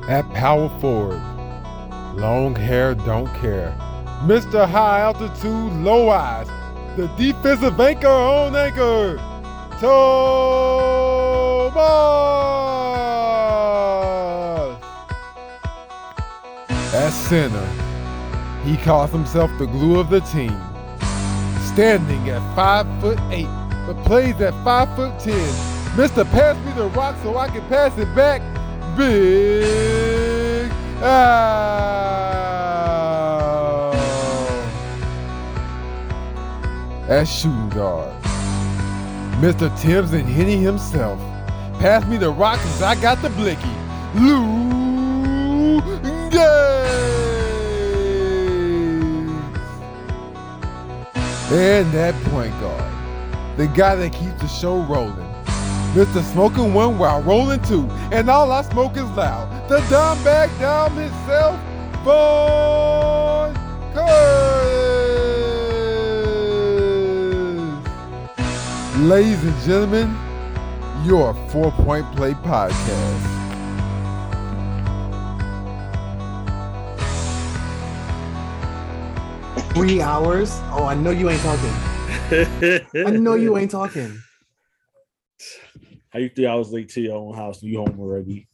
At power forward, long hair don't care. Mr. High Altitude, Low Eyes, the defensive anchor on anchor, Tomas! At center, he calls himself the glue of the team. Standing at 5'8", but plays at 5'10". Mr. Pass me the rock so I can pass it back. Big Al. At shooting guard, Mr. Tibbs and Henny himself. Pass me the rock cause I got the blicky. Lou Gaines. And that point guard, the guy that keeps the show rolling. Mr. Smoking One while rolling two, and all I smoke is loud. The dumb bag down himself, Vaughn Curtis. Ladies and gentlemen, your 4 Point Play podcast. 3 hours? Oh, I know you ain't talking. I know you ain't talking. How you 3 hours late to your own house and you home already?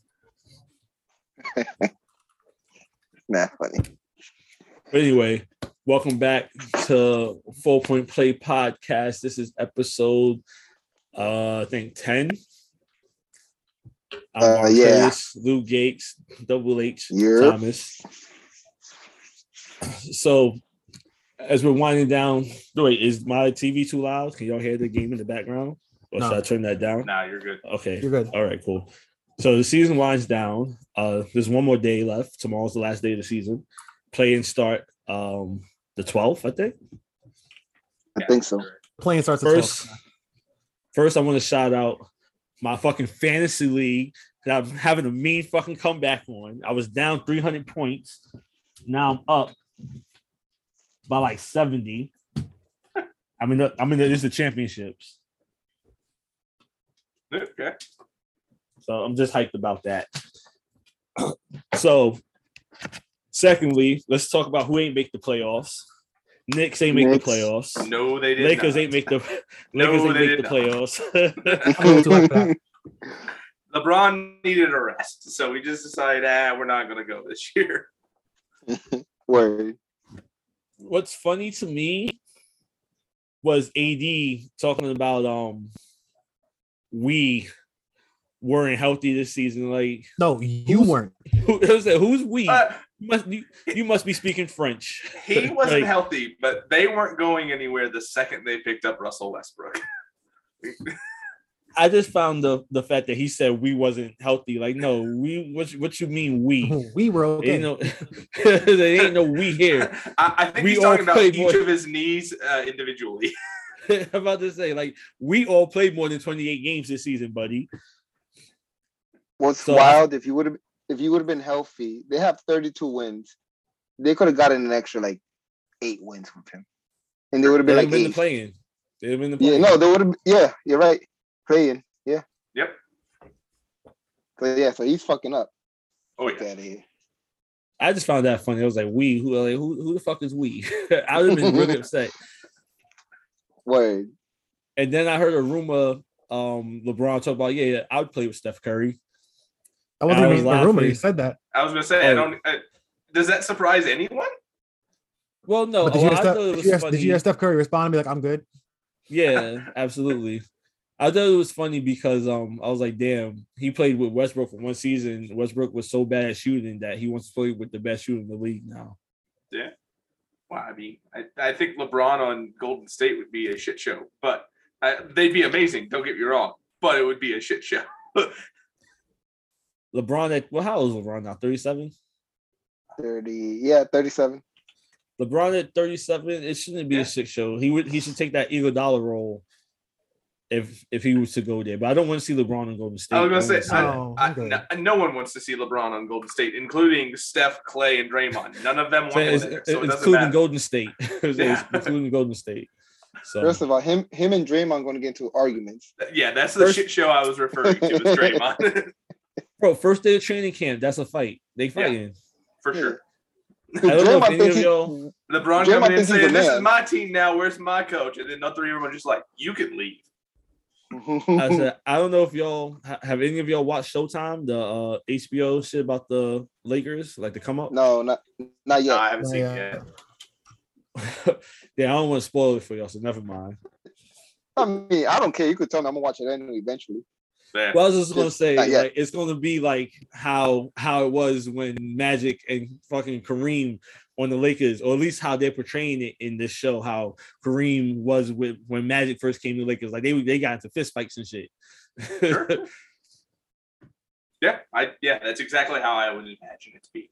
Not funny. But anyway, welcome back to 4 Point Play podcast. This is episode, I think 10. I'm Mark Curtis, Lou Gates, Double H, Thomas. So, as we're winding down, wait, is my TV too loud? Can y'all hear the game in the background? Or should I turn that down? Nah, you're good. Okay. You're good. All right, cool. So the season winds down. There's one more day left. Tomorrow's the last day of the season. Play-in start the 12th, I think. I think so. Playing starts at 12. First, I want to shout out my fucking fantasy league that I'm having a mean fucking comeback on. I was down 300 points. Now I'm up by like 70. This is the championships. Okay. So I'm just hyped about that. So, secondly, let's talk about who ain't make the playoffs. Knicks ain't make the playoffs. No, they didn't. Lakers ain't make the playoffs. LeBron needed a rest, so we just decided, we're not going to go this year. Word. What's funny to me was AD talking about we weren't healthy this season. Like, no, you weren't. Who's we? You must be speaking French. He wasn't healthy, but they weren't going anywhere the second they picked up Russell Westbrook. I just found the fact that he said we wasn't healthy. Like, no, we. What you mean we? We were okay. There ain't no we here. I think he's talking about each of his knees individually. I'm about to say, like, we all played more than 28 games this season, buddy. What's wild, if you would have been healthy, they have 32 wins. They could have gotten an extra like 8 wins from him. And they would have been like the playing. They'd have been the playing. Yeah, no, they would have you're right. Playing. Yeah. Yep. So he's fucking up. Oh, yeah. Out of here. I just found that funny. I was like, we who the fuck is we? I would have been really upset. Word. And then I heard a rumor, LeBron talk about, I would play with Steph Curry. I wasn't even a rumor. He said that. I was gonna say, does that surprise anyone? Well, no. Did you hear Steph Curry respond and be like, "I'm good"? Yeah, absolutely. I thought it was funny because I was like, damn, he played with Westbrook for one season. Westbrook was so bad at shooting that he wants to play with the best shooter in the league now. Yeah. Well, I mean, I think LeBron on Golden State would be a shit show, but they'd be amazing. Don't get me wrong, but it would be a shit show. LeBron how old is LeBron now? 37? 37. LeBron at 37, it shouldn't be a shit show. He should take that Iguodala role if he was to go there. But I don't want to see LeBron on Golden State. I was going to say, no one wants to see LeBron on Golden State, including Steph, Clay, and Draymond. None of them want to there, so including Golden State. Including Golden State. So. First of all, him and Draymond going to get into arguments. Yeah, that's the shit show I was referring to, is Draymond. Bro, first day of training camp, that's a fight. They fighting. For sure. I don't know if Draymond any thinks of y'all. LeBron Draymond coming in thinks he's saying, the "This is man." my team now. Where's my coach?" And then the three of them are just like, "You can leave." I said, I don't know if y'all have any of y'all watched Showtime, the HBO shit about the Lakers, like the come up. No, not No, yet. I haven't seen it Yeah. yet. Yeah, I don't want to spoil it for y'all, so never mind. I mean, I don't care. You could tell me I'm gonna watch it anyway eventually. Yeah. Well, I was just gonna Just say, not yet. like, it's gonna be like how it was when Magic and fucking Kareem on the Lakers, or at least how they're portraying it in this show. How Kareem was with when Magic first came to the Lakers, like they got into fist fights and shit. Sure. Yeah, that's exactly how I would imagine it to be.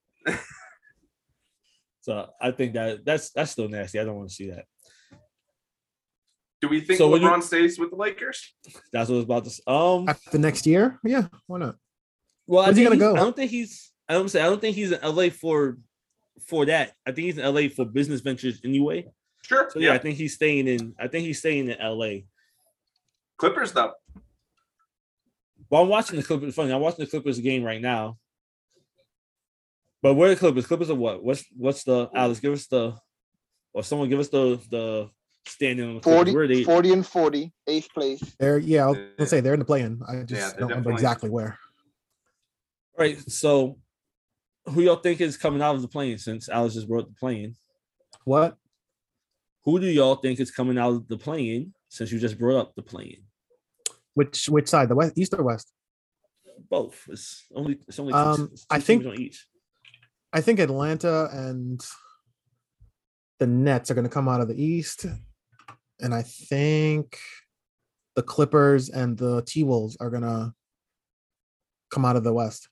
So I think that's still nasty. I don't want to see that. Do we think So when LeBron you- stays with the Lakers? That's what I was about to say. After next year, yeah, why not? Well, Where's he gonna go? I don't think he's in LA for that. I think he's in LA for business ventures anyway. Sure. So yeah, I think he's staying in LA. Clippers though. Well, I'm watching the Clippers. Funny, I'm watching the Clippers game right now. But where are the Clippers? Clippers are what? What's the Alex? Give us the, or someone give us the standing on the Clippers. 40, Where are they? 40 and 40, 8th place. They're I was gonna say they're in the play-in. I Yeah, just they're don't remember definitely- exactly where. Right. So, who y'all think is coming out of the plane? Since Alex just brought the plane, What? who do y'all think is coming out of the plane? Since you just brought up the plane, Which side? The west, east or west? both. It's only two, I teams think- on each. I think Atlanta and the Nets are going to come out of the East, and I think the Clippers and the T-Wolves are going to come out of the West.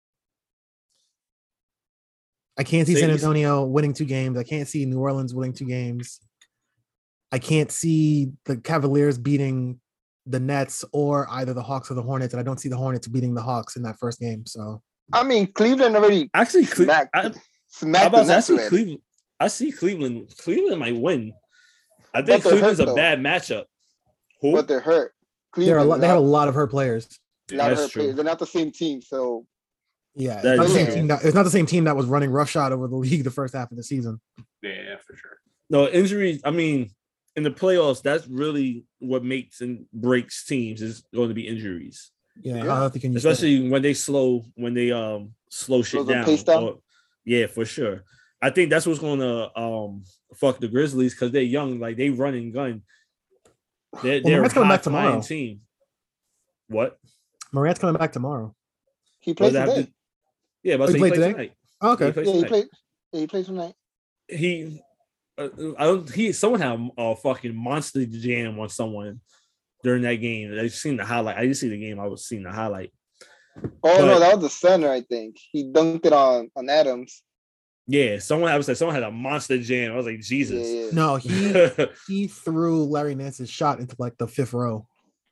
I can't see Say San you- Antonio winning 2 games. I can't see New Orleans winning 2 games. I can't see the Cavaliers beating the Nets or either the Hawks or the Hornets, and I don't see the Hornets beating the Hawks in that first game. So I mean, Cleveland already Actually, smacked, I smacked the I Nets see already. Cleveland. I see Cleveland. Cleveland might win. I think they're Cleveland's hurt, a though. bad matchup. Who? But they're hurt. they Cleveland, have a lot of hurt players. a lot of That's hurt true. players. They're not the same team. So Yeah, That it's not, is the same true. team it's not the same team that was running roughshod over the league the first half of the season. Yeah, for sure. No injuries. I mean, in the playoffs, that's really what makes and breaks teams is going to be injuries, Yeah, Yeah. how healthy can you stay? especially when they slow slow shit Slows the down. pace down? Yeah, for sure. I think that's what's going to fuck the Grizzlies because they're young, like they run and gun. They're Morant's a coming back high-flying tomorrow. team. What? Morant's coming back tomorrow. he Does plays that have today. to- Yeah, but Oh, he he played plays today? tonight. Oh, okay. He plays Yeah, he tonight. played. Yeah, he plays tonight. He I don't someone had a fucking monster jam on someone during that game. I seen the highlight. I didn't see the game. I was seeing the highlight. Oh no, But- that was the center, I think. He dunked it on Adams. Yeah, someone had a monster jam. I was like, Yeah, Jesus. yeah. No, he threw Larry Nance's shot into like the 5th row.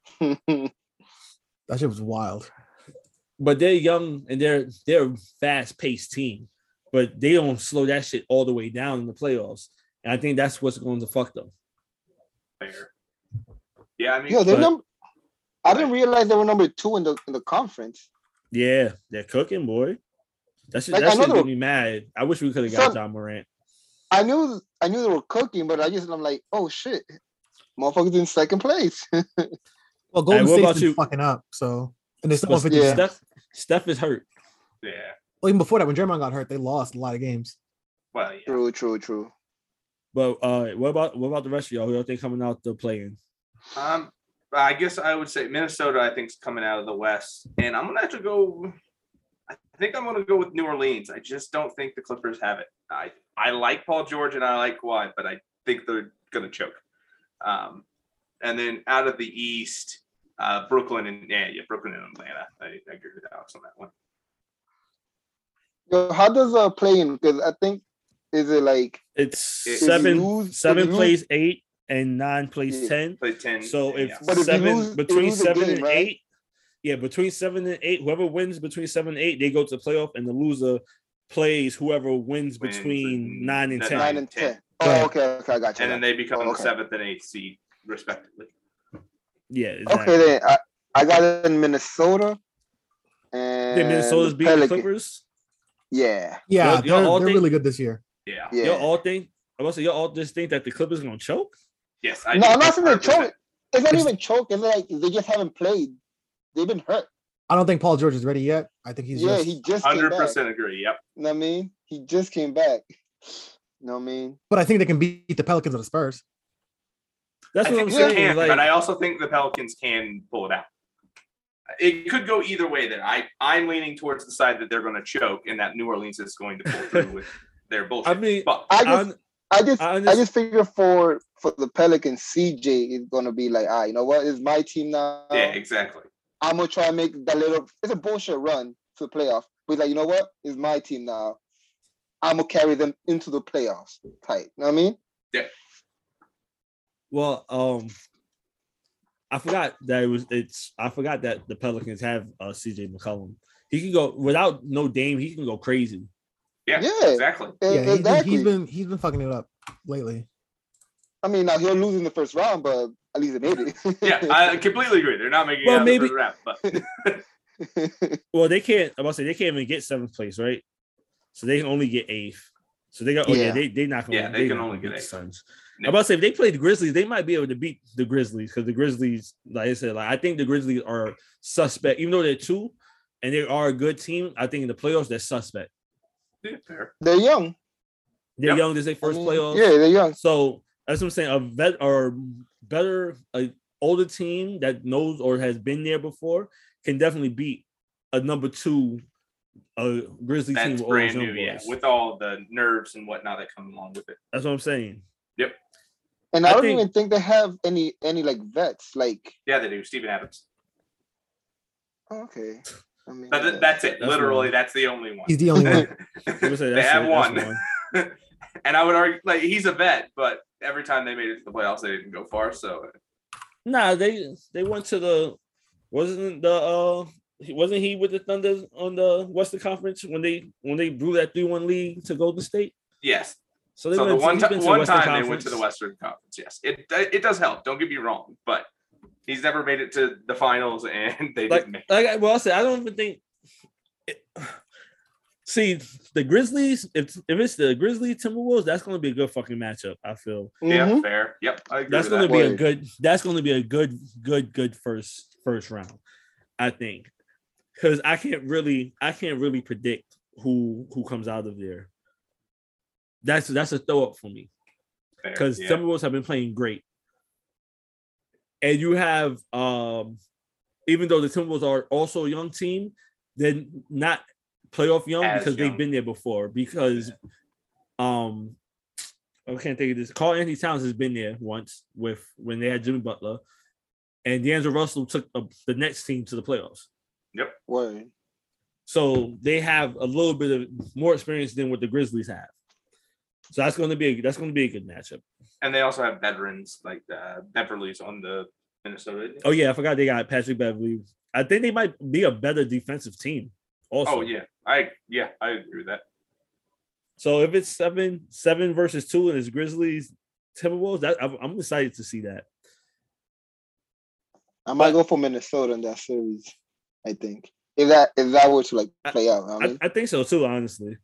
That shit was wild. But they're young and they're a fast paced team, but they don't slow that shit all the way down in the playoffs. And I think that's what's going to fuck them. Fair. Yeah, I mean, Yo, they're but- I didn't realize they were number 2 in the conference. Yeah, they're cooking, boy. That shit, Like, that I know shit they made were- me mad. I wish we could have got Son- John Morant. I knew they were cooking, but I'm like, oh shit, motherfuckers in second place. Well, Golden what State's about been you? fucking up, so and they still But on 50 yeah. games. Steph is hurt. yeah. Well, even before that, when Draymond got hurt, they lost a lot of games. Well, yeah. True. But what about the rest of y'all? Who y'all think coming out the play-in? I guess I would say Minnesota. I think is coming out of the West, and I'm gonna have to go. I think I'm gonna go with New Orleans. I just don't think the Clippers have it. I like Paul George and I like Kawhi, but I think they're gonna choke. And then out of the East, Brooklyn and Brooklyn and Atlanta. I agree with Alex on that one. Yo, how does play in? Because I think is it like It's If seven. you lose- Seven if you plays 8 and 9 plays Yeah. 10. Play 10. So if yeah. But if you seven lose- if you between lose a 7 game, and right? 8, between 7 and 8, whoever wins between 7 and 8, they go to the playoff, and the loser plays whoever wins Wins between and 9 and 10. 9 and 10? Oh, Right. okay, I got you. And then they become Oh, the okay. 7th and 8th seed, respectively. Yeah, exactly. Okay, then I got it in Minnesota, and Minnesota's the beating the Pelicans. Clippers. Yeah, Yeah, Y'all all they're think- really good this year. Yeah. yeah. Y'all all think. I was say y'all all just think that the Clippers are gonna choke. Yes. No, do. I'm not saying they're 100%. choking. It's not It's- even choke. It's like they just haven't played. They've been hurt. I don't think Paul George is ready yet. I think he's just. He just came back. 100% agree. Yep. You know what I mean? He just came back. You know what I mean? But I think they can beat the Pelicans and the Spurs. That's I what I'm think they saying. can, Like, but I also think the Pelicans can pull it out. It could go either way there. I'm leaning towards the side that they're going to choke and that New Orleans is going to pull through with their bullshit. I mean, but I I just figure for the Pelicans, CJ is gonna be like, you know what? It's my team now. yeah, exactly. I'm gonna try and make that little. It's a bullshit run to the playoff. But he's like, you know what? It's my team now. I'm gonna carry them into the playoffs. Tight. You know what I mean? Well, I forgot that I forgot that the Pelicans have CJ McCollum. He can go without no Dame. He can go crazy. Yeah, Yeah. exactly. Yeah, Exactly. he's been fucking it up lately. I mean, now he'll lose in the first round, but at least they made it. Yeah, I completely agree. They're not making Well, it out maybe- of the rap, but Well, they can't. I'm about to say they can't even get seventh place, right? So they can only get eighth. So they got. Oh yeah, Yeah. they not gonna. Yeah, they can not only gonna get beat the eighth. Suns. No. I'm about to say if they play the Grizzlies, they might be able to beat the Grizzlies because the Grizzlies, like I said, like I think the Grizzlies are suspect, even though they're two and they are a good team. I think in the playoffs they're suspect. yeah, fair. They're young. They're Yep. young. This is their first I mean, playoffs. Yeah, they're young. So that's what I'm saying. A vet or better, older team that knows or has been there before can definitely beat a number two, Grizzly team That's with all those brand young new, yeah, boys. with all the nerves and whatnot that come along with it. That's what I'm saying. And I I don't think- even think they have any like vets. Like, Yeah, they do. Steven Adams. okay. I mean, That's it. That's Literally, one. that's the only one. He's the only one. I'm gonna say they that's have it, one. that's And I would argue, like, he's a vet, but every time they made it to the playoffs, they didn't go far. So Nah, they went to the wasn't he with the Thunder on the Western Conference when they blew that 3-1 lead to Golden State? yes. So they So the went, one, he's time been to one Western time they went Conference. to the Western Conference. Yes, it does help. Don't get me wrong, but he's never made it to the finals, and they Like, didn't make it. well, I said I don't even think. See the Grizzlies. If it's the Grizzlies Timberwolves, that's going to be a good fucking matchup. I feel Yeah, Mhm. fair. Yep, I agree that's with going to that. be a Word. good. That's going to be a good first round. I think because I can't really predict who comes out of there. That's a throw up for me Fair, because yeah. Timberwolves have been playing great, and you have even though the Timberwolves are also a young team, they're not playoff young As because young. they've been there before. Because I can't think of this. Karl Anthony Towns has been there once with when they had Jimmy Butler, and D'Angelo Russell took the next team to the playoffs. Word. So they have a little bit of more experience than what the Grizzlies have. So that's going to be a good matchup. And they also have veterans like Beverly's on the Minnesota. Oh yeah, I forgot they got Patrick Beverly. I think they might be a better defensive team. Also, Oh yeah, I agree with that. So if it's 7 versus 2 and it's Grizzlies Timberwolves, I'm excited to see that. I might go for Minnesota in that series. I think if that were to like play out. I mean, I think so too, honestly.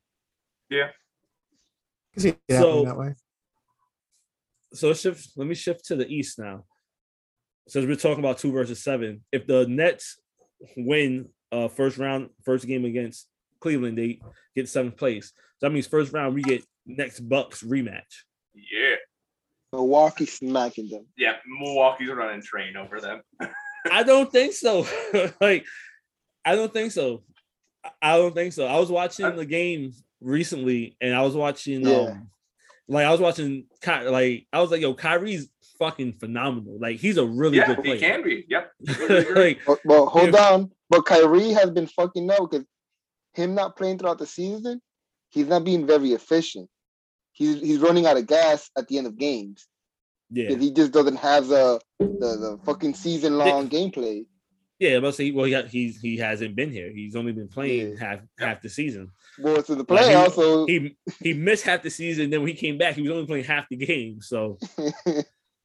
I see it So- happening that way. So let me shift to the East now. Since we're talking about 2 versus 7, if the Nets win first game against Cleveland, they get 7th place. So that means first round we get next Bucks rematch. Yeah, Milwaukee smacking them. yeah. Milwaukee's running train over them. I don't think so. I don't think so. I was watching the game recently, and I was watching Yeah. I was like, yo, Kyrie's fucking phenomenal. Like he's a really Yeah, good he player. can be. Yep. Completely agree. Like Well, hold If- on. But Kyrie has been fucking up because him not playing throughout the season, he's not being very efficient. He's running out of gas at the end of games yeah. because he just doesn't have the fucking season long gameplay. Yeah, but say he hasn't been here. He's only been playing Yeah. half the season. Well, it's in the Like, playoffs, so He missed half the season. Then when he came back, he was only playing half the game. So,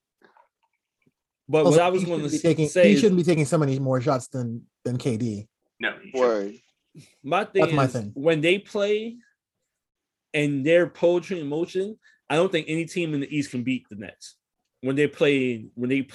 but Also, what I was he going to shouldn't be taking- say he is, shouldn't be taking so many more shots than KD. No, you shouldn't. Word. My thing That's my is thing. when they play and their poetry in motion, I don't think any team in the East can beat the Nets. When they play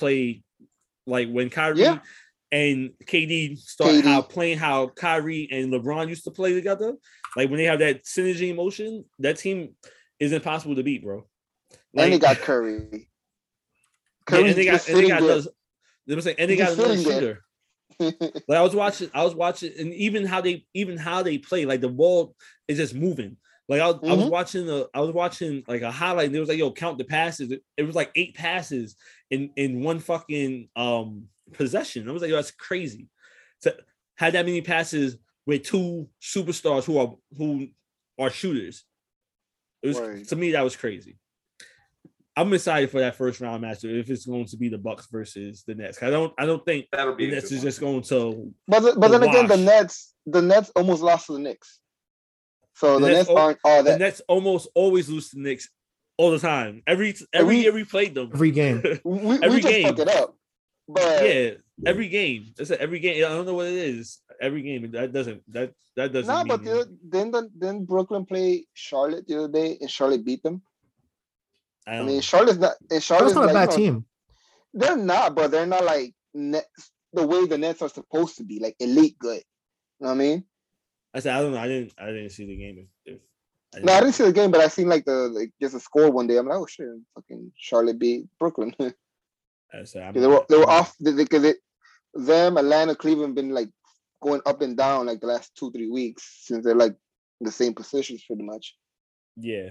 like when Kyrie Yeah. and KD start KD. playing how Kyrie and LeBron used to play together, like when they have that synergy in motion, that team is impossible to beat, bro. Like, And they got Curry. yeah, Curry's and they got just sitting there. another, and they He's got just another sitting there. shooter. Like I was watching, and even how they play, like the ball is just moving. Like I was watching like a highlight, and it was like, yo, count the passes. It was like 8 passes in one fucking possession. I was like, yo, that's crazy. To have that many passes with 2 superstars who are shooters. It was Word. to me that was crazy. I'm excited for that first round matchup if it's going to be the Bucks versus the Nets. I don't think That'll be the a Nets good is one. just going to. But then again, wash. the Nets almost lost to the Knicks. So the Nets Nets aren't all The that. Nets almost always lose to the Knicks all the time. Every year we played them. Every game. We every just game. fuck it up. But Yeah, every game. That's every game. I don't know what it is. Every game. That doesn't nah, mean but then Brooklyn played Charlotte the other day and Charlotte beat them. I I don't mean, know. Charlotte's not. And That's Charlotte's not a like, bad team. They're not, but they're not like Nets, the way the Nets are supposed to be, like elite good. You know what I mean? I said I don't know. I didn't see the game. No, I didn't see the game, but I seen like just a score one day. I'm like, oh shit, fucking Charlotte beat Brooklyn. I said they were off because them, Atlanta, Cleveland been like going up and down like the last 2-3 weeks since they're like the same positions pretty much. Yeah.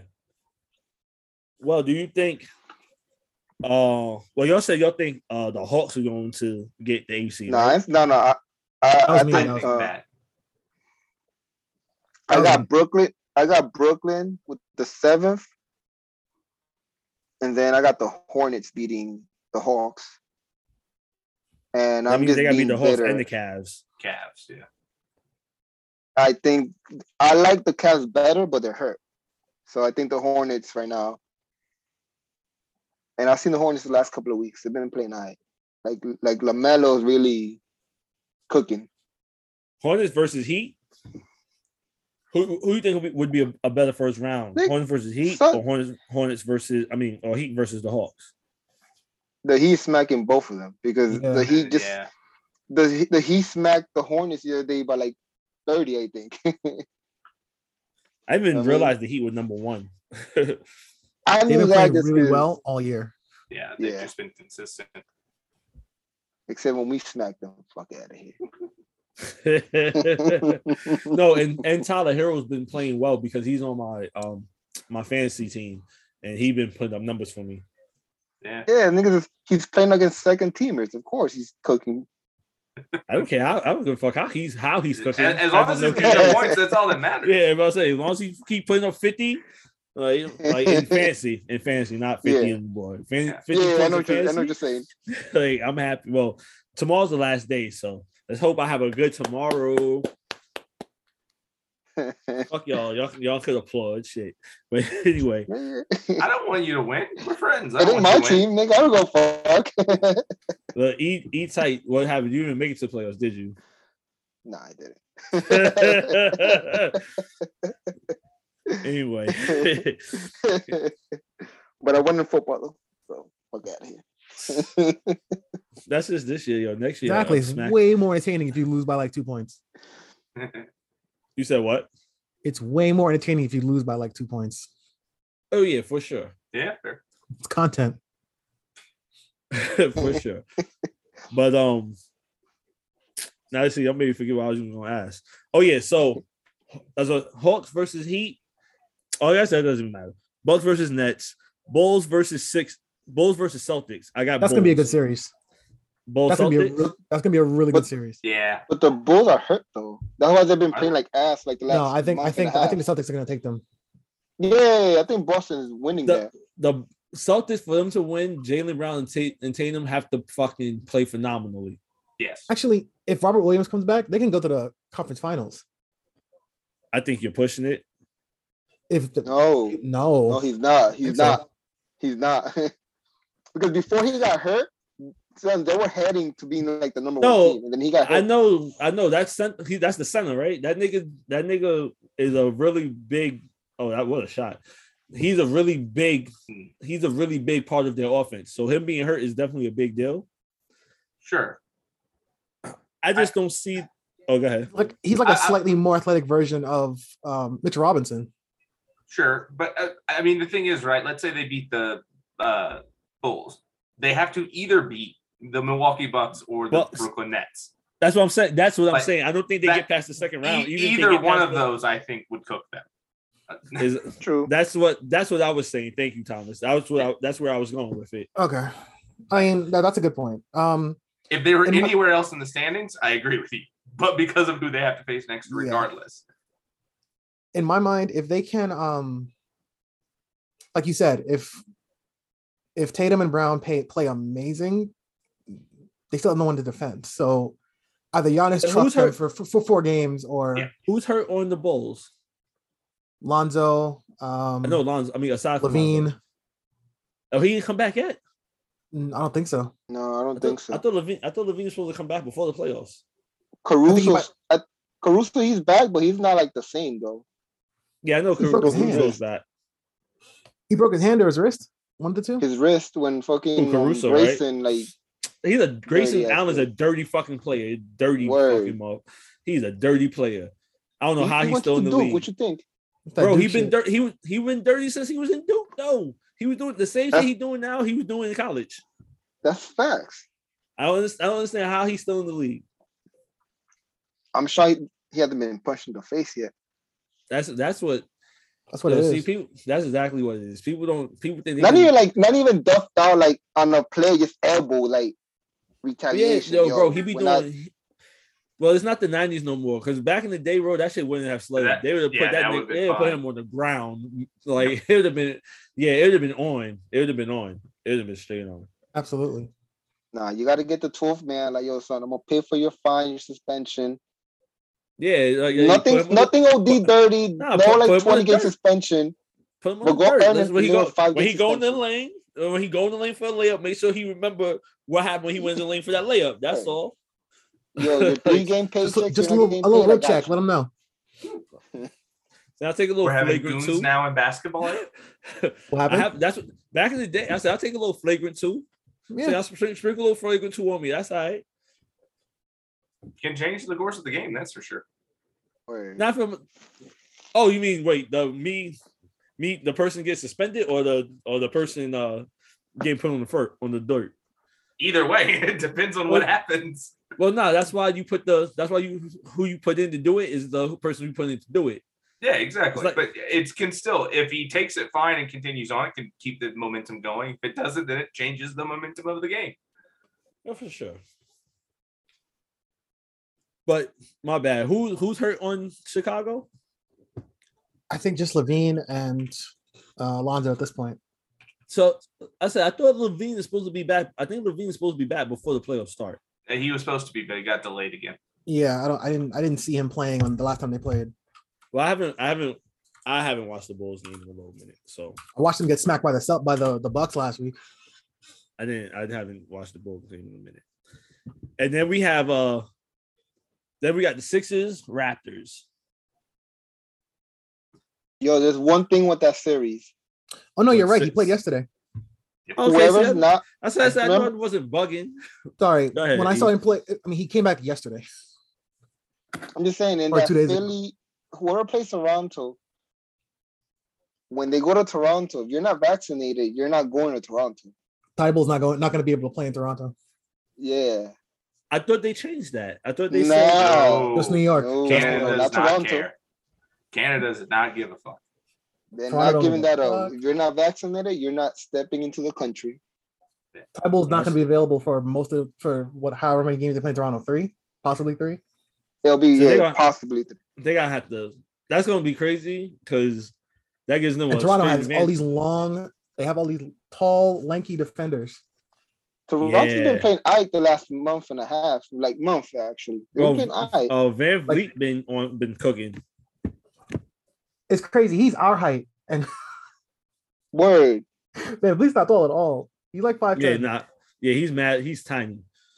Well, do you think? Well, y'all said y'all think the Hawks are going to get the AC. No, right? no. was I me, I think think that. I was got me. Brooklyn. I got Brooklyn with the 7th, and then I got the Hornets beating the Hawks. And That I'm means just they got to beat being the Hawks bitter. and the Cavs. Cavs, yeah. I think I like the Cavs better, but they're hurt. So I think the Hornets right now. And I've seen the Hornets the last couple of weeks. They've been playing high. Like LaMelo's really cooking. Hornets versus Heat. Who you think would be a better first round? They- Hornets versus Heat, so- or Hornets versus or Heat versus the Hawks? The Heat smacking both of them because Yeah. the Heat just Yeah. the Heat smacked the Hornets the other day by like 30, I think. I didn't even I mean- realize the Heat was number 1. I They've knew been that playing just really 'cause- well all year. Yeah, they've Yeah. just been consistent. except when we smacked them. Fuck out of here. No, and Tyler Hero's been playing well because he's on my fantasy team, and he's been putting up numbers for me. Yeah. Yeah, niggas, he's playing against second teamers. Of course, he's cooking. I don't care. I don't give a fuck how he's cooking. As long as he's I getting don't know. points, that's all that matters. Yeah, but I say as long as he keep putting up 50, like in fantasy, not 50 Yeah. anymore. Yeah. 50 Yeah, I points know, in what you're fantasy. saying. Like I'm happy. Well, tomorrow's the last day, so let's hope I have a good tomorrow. Fuck y'all. Y'all could applaud shit. But anyway, I don't want you to win. We're friends. I It don't ain't want my you to win. team, nigga. I don't go fuck. the E tight. What happened? You didn't make it to playoffs, did you? Nah, I didn't. Anyway, But I won in football though, so fuck out of here. that's just this year, yo. Next year, Exactly. I'll It's smack- way more entertaining if you lose by like 2 points. You said what? It's way more entertaining if you lose by like 2 points. Oh yeah, for sure. Yeah, fair. It's content. For sure. But now see, I maybe forget what I was even gonna ask. Oh yeah, so as a Hawks versus Heat. Oh, I guess that doesn't matter. Bucks versus Nets. Bulls versus Celtics. I got That's gonna be a good Bulls. series. Bulls That's gonna be a really But- good series. Yeah. But the Bulls are hurt though. That's why they've been playing like ass like the last. No, I think month and a the half. Celtics are gonna take them. Yeah, I think Boston is winning The- that. The Celtics, for them to win, Jaylen Brown and Tatum have to fucking play phenomenally. Yes. Actually, if Robert Williams comes back, they can go to the conference finals. I think you're pushing it. If the, No, no, he's not. He's Think so. not. He's not. Because before he got hurt, So they were heading to being like the number No, one team, and then he got hurt. I know. That's that's the center, right? That nigga is a really big. Oh, that was a shot. He's a really big part of their offense. So him being hurt is definitely a big deal. Sure. I just don't see. Oh, go ahead. Like he's like a slightly more athletic version of Mitch Robinson. Sure, but I mean, the thing is, right? Let's say they beat the Bulls. They have to either beat the Milwaukee Bucks or the Brooklyn Nets. That's what I'm saying. That's what I'm saying. I don't think they get past the second round. Either one of those, I think, would cook them. Is true. That's what I was saying. Thank you, Thomas. That's where I was going with it. Okay, I mean that's a good point. If they were anywhere else in the standings, I agree with you. But because of who they have to face next, regardless. In my mind, if they can, like you said, if Tatum and Brown play amazing, they still have no one to defend. So either Giannis trusts them for 4 games, or who's hurt on the Bulls? Lonzo. I know Lonzo. I mean, aside from Levine. Lonzo. Oh, he didn't come back yet. I don't think so. No, I don't think so. I thought Levine was supposed to come back before the playoffs. Caruso, he's back, but he's not like the same though. Yeah, I know Caruso's back. He broke his hand or his wrist. One of the two. His wrist when fucking Caruso, Grayson, right? Like Grayson Allen's a dirty fucking player. Dirty fucking mob. He's a dirty player. I don't know how he's still in the league. What you think? Bro, he been dirty. He been dirty since he was in Duke. No, he was doing the same thing he's doing now. He was doing in college. That's facts. I don't understand how he's still in the league. I'm sure he hasn't been punched in the face yet. That's what it is. People, that's exactly what it is. People think not even duffed out like on a play, just elbow like retaliation. Yeah, bro, he be doing. Well, it's not the 90s no more, because back in the day, bro, that shit wouldn't have slowed. They would have put they would put him on the ground. Like it would have been, it would have been on. It would have been on. It would have been straight on. Absolutely. Nah, you got to get the 12th man. Like, yo, son, I'm gonna pay for your fine, your suspension. Yeah, like, nothing OD dirty. No, like 20 game suspension. Put him on the dirt. When he go in the lane, when he go in the lane for a layup, make sure he remember what happened when he went in the lane for that layup. That's all. Yo, your 3-game paycheck. Just a little rip check. Let him know. So I'll take a little flagrant 2 now in basketball. What happened? That's what, back in the day. I said I'll take a little flagrant 2. Yeah, so I'll sprinkle a little flagrant 2 on me. That's all right. Can change the course of the game. That's for sure. Not from. Oh, you mean the person gets suspended or the person getting put on the dirt? Either way, it depends on what happens. Well, no, that's why who you put in to do it is the person who put in to do it. Yeah, exactly. But it can still, if he takes it fine and continues on, it can keep the momentum going. If it doesn't, then it changes the momentum of the game. Yeah, for sure. But my bad. Who's hurt on Chicago? I think just Levine and Lonzo at this point. So I thought Levine is supposed to be back. I think Levine is supposed to be back before the playoffs start. And he was supposed to be, but he got delayed again. Yeah, I didn't see him playing on the last time they played. Well, I haven't watched the Bulls game in a little minute. So I watched them get smacked by the Bucks last week. I haven't watched the Bulls game in a minute. And then we have then we got the Sixers, Raptors. Yo, there's one thing with that series. Oh no, you're right. He played yesterday. Whoever's not. I said I know it wasn't bugging. Sorry. Ahead, when I saw him play, I mean, he came back yesterday. I'm just saying, in that Philly, whoever plays Toronto, when they go to Toronto, if you're not vaccinated, you're not going to Toronto. Tyball's not going to be able to play in Toronto. Yeah. I thought they changed that. I thought they said just New York. No, Canada does not care. Canada does not give a fuck. They're not giving that up. If you're not vaccinated, you're not stepping into the country. Tyball's not going to be available for however many games they play in Toronto. 3, possibly 3. They'll be possibly 3. They gotta have to. That's going to be crazy because that gives them. And Toronto has all these long. They have all these tall, lanky defenders. Toronto's been playing Ike the last month and a half, actually. They've been Ike. Oh, Van Vliet been cooking. It's crazy. He's our height, and word. Man, Vliet's not tall at all. He's like 5'10". Yeah, Yeah, he's mad. He's tiny.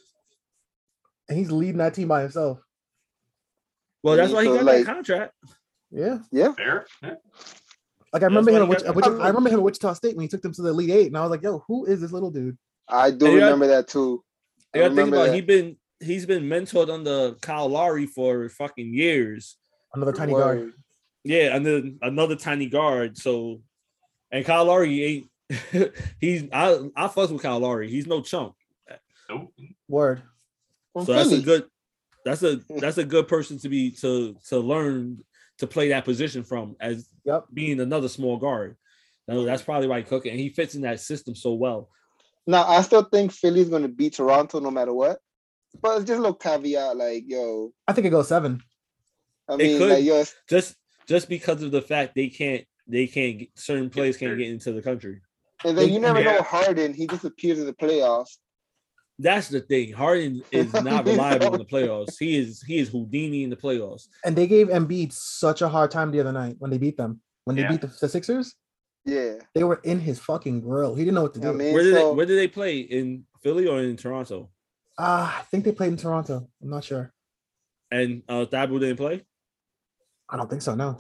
And he's leading that team by himself. Well, that's why he So, got like- that contract. Yeah. Yeah. Fair. Yeah. Like I remember why him he at got- I remember him at Wichita State when he took them to the Elite Eight, and I was like, "Yo, who is this little dude?" I do And you remember that too. I You gotta think remember about that. he's been mentored under Kyle Lowry for fucking years. Another tiny guard. Word. Yeah, and then another tiny guard. So, and Kyle Lowry ain't. I fuss with Kyle Lowry. He's no chump. Nope. Word. From So that's a Philly. good. That's a good person to be to learn to play that position from as Yep. being another small guard. No, that's probably why he cook it, and he fits in that system so well. Now I still think Philly's gonna beat Toronto no matter what. But it's just a little caveat, like, yo, I think it goes 7. I It mean, could. like, yo, it's- Just because of the fact they can't certain players can't get into the country. and then you never Yeah. know Harden, he just appears in the playoffs. That's the thing. Harden is not reliable in the playoffs. He is Houdini in the playoffs. And they gave Embiid such a hard time the other night when they beat them. When they Yeah. beat the Sixers, Yeah. they were in his fucking grill. He didn't know what to do. I mean, Where so, did they play? In Philly or in Toronto? I think they played in Toronto. I'm not sure. And Thibault didn't play? I don't think so. No.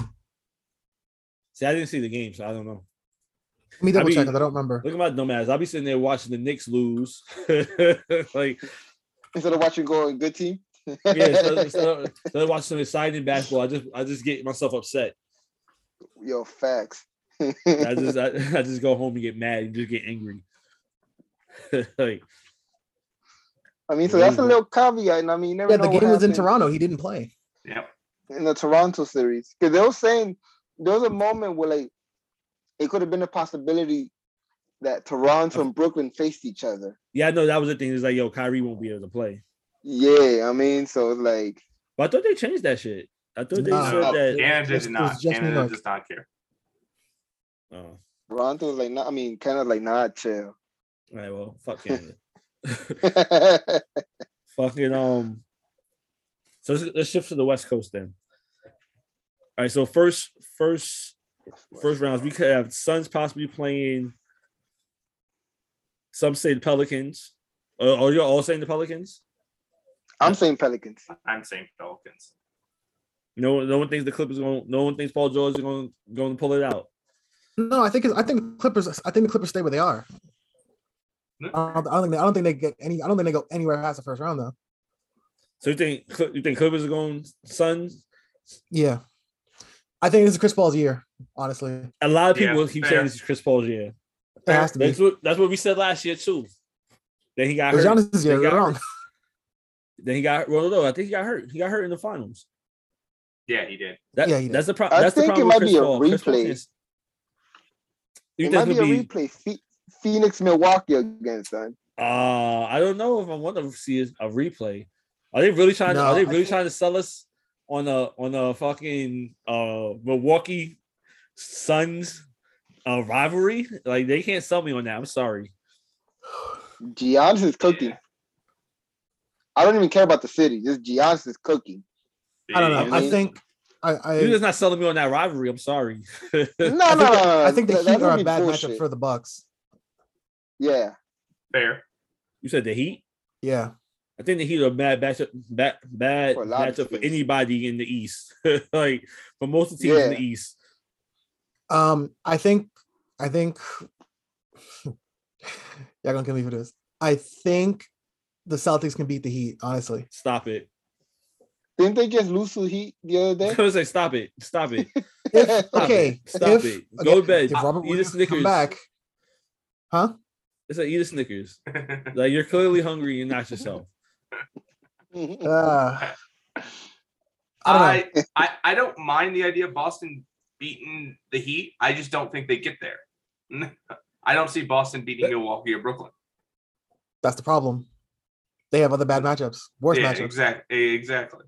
See, I didn't see the game, so I don't know. Let me double I check mean- because I don't remember. Look at my dumbass. I'll be sitting there watching the Knicks lose. Like, instead of watching go a good team. yeah, instead of watching some exciting basketball, I just get myself upset. Yo, facts. I just go home and get mad and just get angry. Like, I mean, so that's a little caveat, and I mean, you never Yeah, know the what game was in happened Toronto. He didn't play. Yep. in the Toronto series because they were saying there was a moment where like it could have been a possibility that Toronto and Brooklyn faced each other. yeah, I know that was the thing. It's like, yo, Kyrie won't be able to play. Yeah, I mean, so it's like But I thought they changed that shit. I thought they Nah. said that. Canada Just- did it was not. just New Canada York. does not care. Oh, Toronto was like, nah, I mean, kind of like, nah, chill. all right, well, fuck Canada. Fucking So let's shift to the West Coast then. All right, so first rounds we could have Suns possibly playing. Some say the Pelicans. Are you all saying the Pelicans? I'm saying Pelicans. I'm saying Pelicans. No one thinks the Clippers going. No one thinks Paul George is going to pull it out. No, I think the Clippers stay where they are. I don't think they get any. I don't think they go anywhere past the first round though. So you think Clippers are going Suns? Yeah, I think this is Chris Paul's year. Honestly, A lot of people Yeah, keep fair. saying this is Chris Paul's year. it has to be. That's what we said last year too. Then he got It's hurt. Giannis's year. Then he You're got wrong. hurt. Then he got no. I think he got hurt. He got hurt in the finals. Yeah, he did. Yeah, he did. That's the problem. I That's the think it problem might with be Chris a Paul. Chris Paul replay. can't- You It think might be it'll a replay. Phoenix, Milwaukee again, son. I don't know if I want to see a replay. Are they really trying? No, Are they I really think- trying to sell us on a fucking Milwaukee Suns rivalry? Like they can't sell me on that. I'm sorry. Giannis is cooking. Yeah. I don't even care about the city. Just Giannis is cooking. I don't know. Yeah. I think You're just not selling me on that rivalry. I'm sorry. No, I think the that- Heat that are would a be bad bullshit. matchup for the Bucks. Yeah. Fair. You said the Heat. Yeah, I think the Heat are a bad matchup, bad For a lot of matchup for teams. anybody in the East. Like for most of the teams in Yeah. the East. I think y'all gonna kill me for this. I think the Celtics can beat the Heat. Honestly, Stop it. Didn't they just lose to the Heat the other I day? was gonna say stop it. Stop it. if, Stop okay, it. Stop if, it. Go to bed. If Robert Eat a Williams Snickers. come back, huh? It's like eat a Snickers. Like you're clearly hungry and not yourself. I don't know. I don't mind the idea of Boston beating the Heat. I just don't think they get there. I don't see Boston beating Milwaukee or Brooklyn. That's the problem. They have other bad matchups, worse Yeah, matchups. exactly.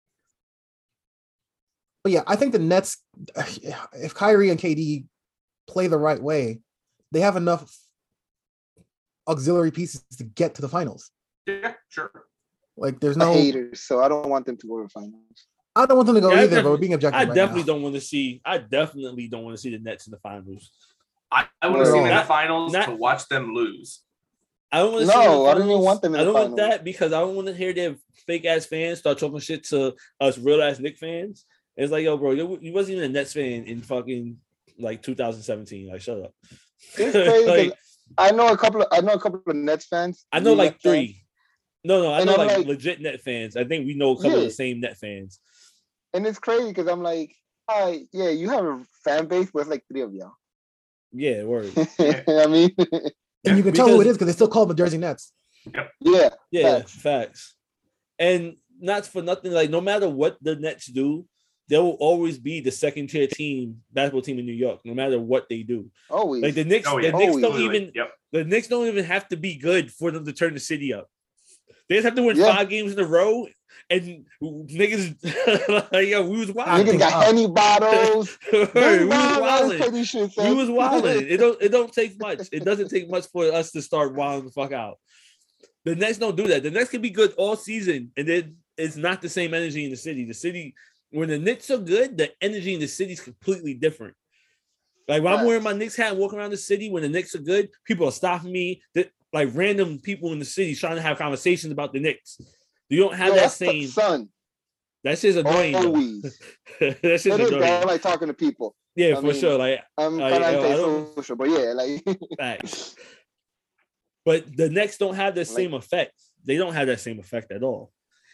But yeah, I think the Nets, if Kyrie and KD play the right way, they have enough auxiliary pieces to get to the finals. Yeah, sure. Like, there's No no. haters, so I don't want them to go to the finals. I don't want them to go Yeah, either, but we're being objective. I right definitely now. don't want to see. I definitely don't want to see the Nets in the finals. I want to see them in Not- the finals not- to watch them lose. I don't want to see them in the No, I don't even finals. want them in I the don't want finals. that because I don't want to hear their fake ass fans start talking shit to us real ass Knicks fans. It's like, yo, bro, you wasn't even a Nets fan in fucking like 2017. Like, shut up. It's crazy because Like, I know a couple of Nets fans. I know New like Nets fans, 3. No, I And know I'm like like- legit net fans. I think we know a couple of Yeah. the same net fans. and it's crazy because I'm like, all right, yeah, you have a fan base, but it's like 3 of y'all. Yeah, word. I mean, And you can tell who it Because- is because they still call them the Jersey Nets. yeah, Yeah, Facts. facts. And not for nothing, like no matter what the Nets do, there will always be the second tier basketball team in New York, no matter what they do. always. Like the Knicks, Oh, yeah. the Knicks don't Absolutely. even Yep. the Knicks don't even have to be good for them to turn the city up. They just have to win Yeah. 5 games in a row, and niggas, like, yo, we was wild. Niggas got Henny bottles. we was Wilding. wilding. We was wilding. It don't take much. It doesn't take much for us to start wilding the fuck out. The Nets don't do that. The Nets can be good all season, and then it's not the same energy in the city. The city, when the Knicks are good, the energy in the city is completely different. Like when I'm wearing my Knicks hat and walking around the city, when the Knicks are good, people are stopping me. Like random people in the city trying to have conversations about the Knicks. You don't have that same. son. That shit's annoying. though. Always. That shit's It is, annoying. bro. I like talking to people. Yeah, I for mean, sure. Like I'm Like, kind of yo, I don't- anti-social, but yeah, like facts. But the Knicks don't have that same effect. They don't have that same effect at all.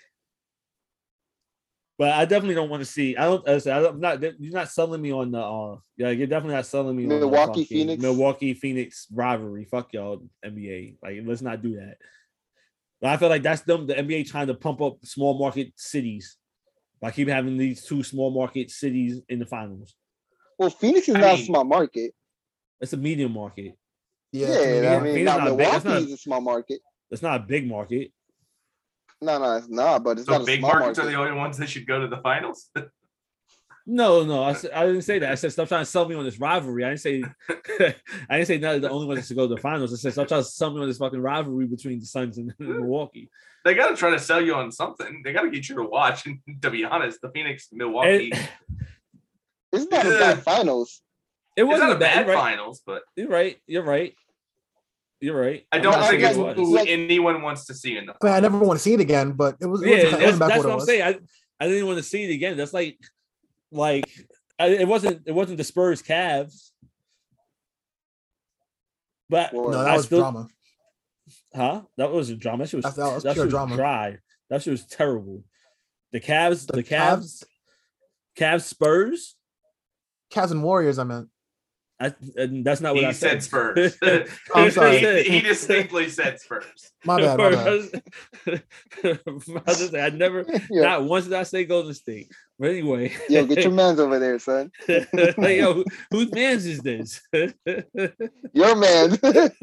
But I definitely don't want to see. I'm not. You're not selling me on the. Yeah, you're definitely not selling me on the Milwaukee, fucking Phoenix. Milwaukee Phoenix rivalry. Fuck y'all, NBA. Like, let's not do that. But I feel like that's them. The NBA trying to pump up small market cities by keep having these 2 small market cities in the finals. well, Phoenix is I not a mean- small market. It's a medium market. Yeah, it's a Yeah, medium I market. mean, Phoenix now not big. That's Milwaukee not- is a small market. It's not a big market. No, it's not. But it's So not a big small markets market. are the only ones that should go to the finals. No. I didn't say that. I said stop trying to sell me on this rivalry. I didn't say I didn't say none of the only ones to go to the finals. I said stop trying to sell me on this fucking rivalry between the Suns and Milwaukee. They got to try to sell you on something. They got to get you to watch. And to be honest, the Phoenix Milwaukee. And It's not a Yeah. bad finals. it It's wasn't not a bad right. finals, but You're right. I don't not think like- it's who like- anyone wants to see in the. But I never want to see it again. But it was. Yeah, it wasn't back that's what what it I'm was. saying. I didn't want to see it again. That's like it wasn't the Spurs Cavs. But Well, No, I that was still- drama. Huh? That was a drama. That shit was, That was that pure shit was drama. dry. That shit was terrible. The Cavs, The Cavs, Spurs. Cavs and Warriors. I meant. And that's not what I He said said. Spurs. I'm sorry. He distinctly said Spurs. My bad. My bad. I never, Yo, not once did I say Golden State. But anyway, yo, get your man's over there, son. like, yo, whose man's is this? Your man.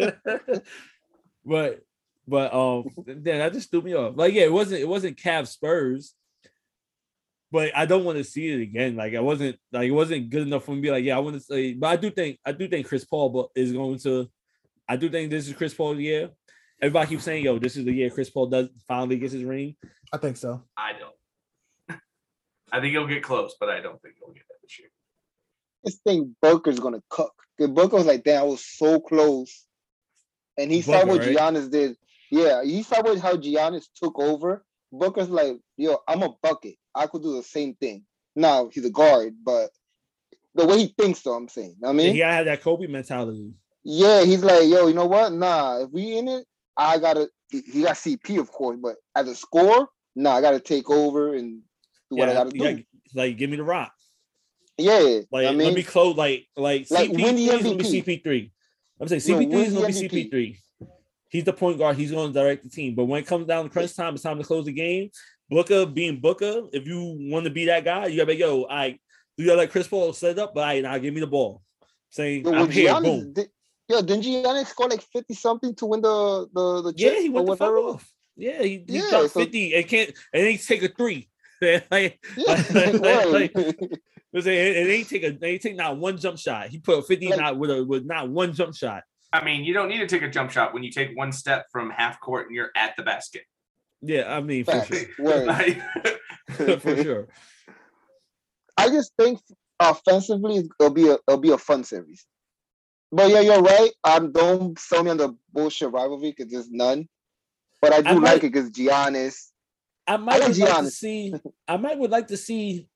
but then that just threw me off. Like, yeah, it wasn't Cavs Spurs, but I don't want to see it again. Like, it wasn't good enough for me to be like, yeah, I want to say. But I do think Chris Paul is going to. I do think this is Chris Paul's year. Everybody keeps saying, yo, this is the year Chris Paul finally gets his ring. I think so. I don't. I think he'll get close, but I don't think he'll get that this year. This thing Booker's gonna cook. Cause Booker was like, damn, I was so close. And he saw Booker, what right? Giannis did. Yeah, he saw how Giannis took over. Booker's like, yo, I'm a bucket. I could do the same thing. Now he's a guard, but the way he thinks, though, I'm saying. I mean, He had that Kobe mentality. yeah, he's like, yo, you know what? Nah, if we in it, I gotta. He got CP, of course, but as a scorer, nah, I gotta take over and do what I gotta do. Like, give me the rock. Yeah, Like, I mean, let me close. Like Like, CP3 win the is gonna be MVP. CP3. I'm saying CP3 win is gonna the be MVP. CP3. He's the point guard. He's going to direct the team. But when it comes down to crunch time, it's time to close the game. Booker being Booker, if you want to be that guy, you gotta be, yo, you gotta let Chris Paul set it up, but now give me the ball. Saying yo, I'm when here, Giannis boom. didn't Giannis score like 50 something to win the Yeah, chip he or went the fuck whatever? off. Yeah, he Yeah, dropped so- 50 and ain't take a 3. like, Yeah, like, right. it ain't take not one jump shot. He put 50 Like- not with not one jump shot. I mean, you don't need to take a jump shot when you take one step from half court and you're at the basket. Yeah, I mean for Facts. sure. Word. Like, For sure. I just think offensively it'll be a fun series But yeah, you're right. Don't sell me on the bullshit rivalry because there's none. But I do like it because Giannis. I might like would like to Giannis. see. I might would like to see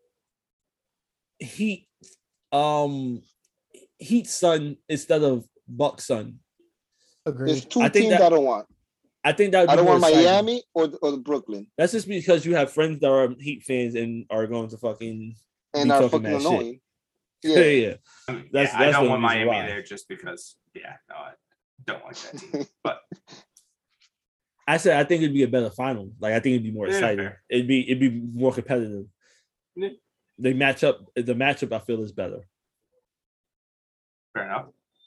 Heat, Heat Sun instead of Buck Sun. Agreed. There's two I think teams that- I don't want. I think that would I be don't more want exciting. Miami or Brooklyn. That's just because you have friends that are Heat fans and are going to fucking And be are talking fucking that shit. annoying. Yeah, Yeah. That's I the don't want reason Miami why. there just because. Yeah, no, I don't like that team. But I said I think it'd be a better final. Like I think it'd be more Yeah, exciting. fair. It'd be more competitive. Yeah. The matchup I feel is better. fair enough.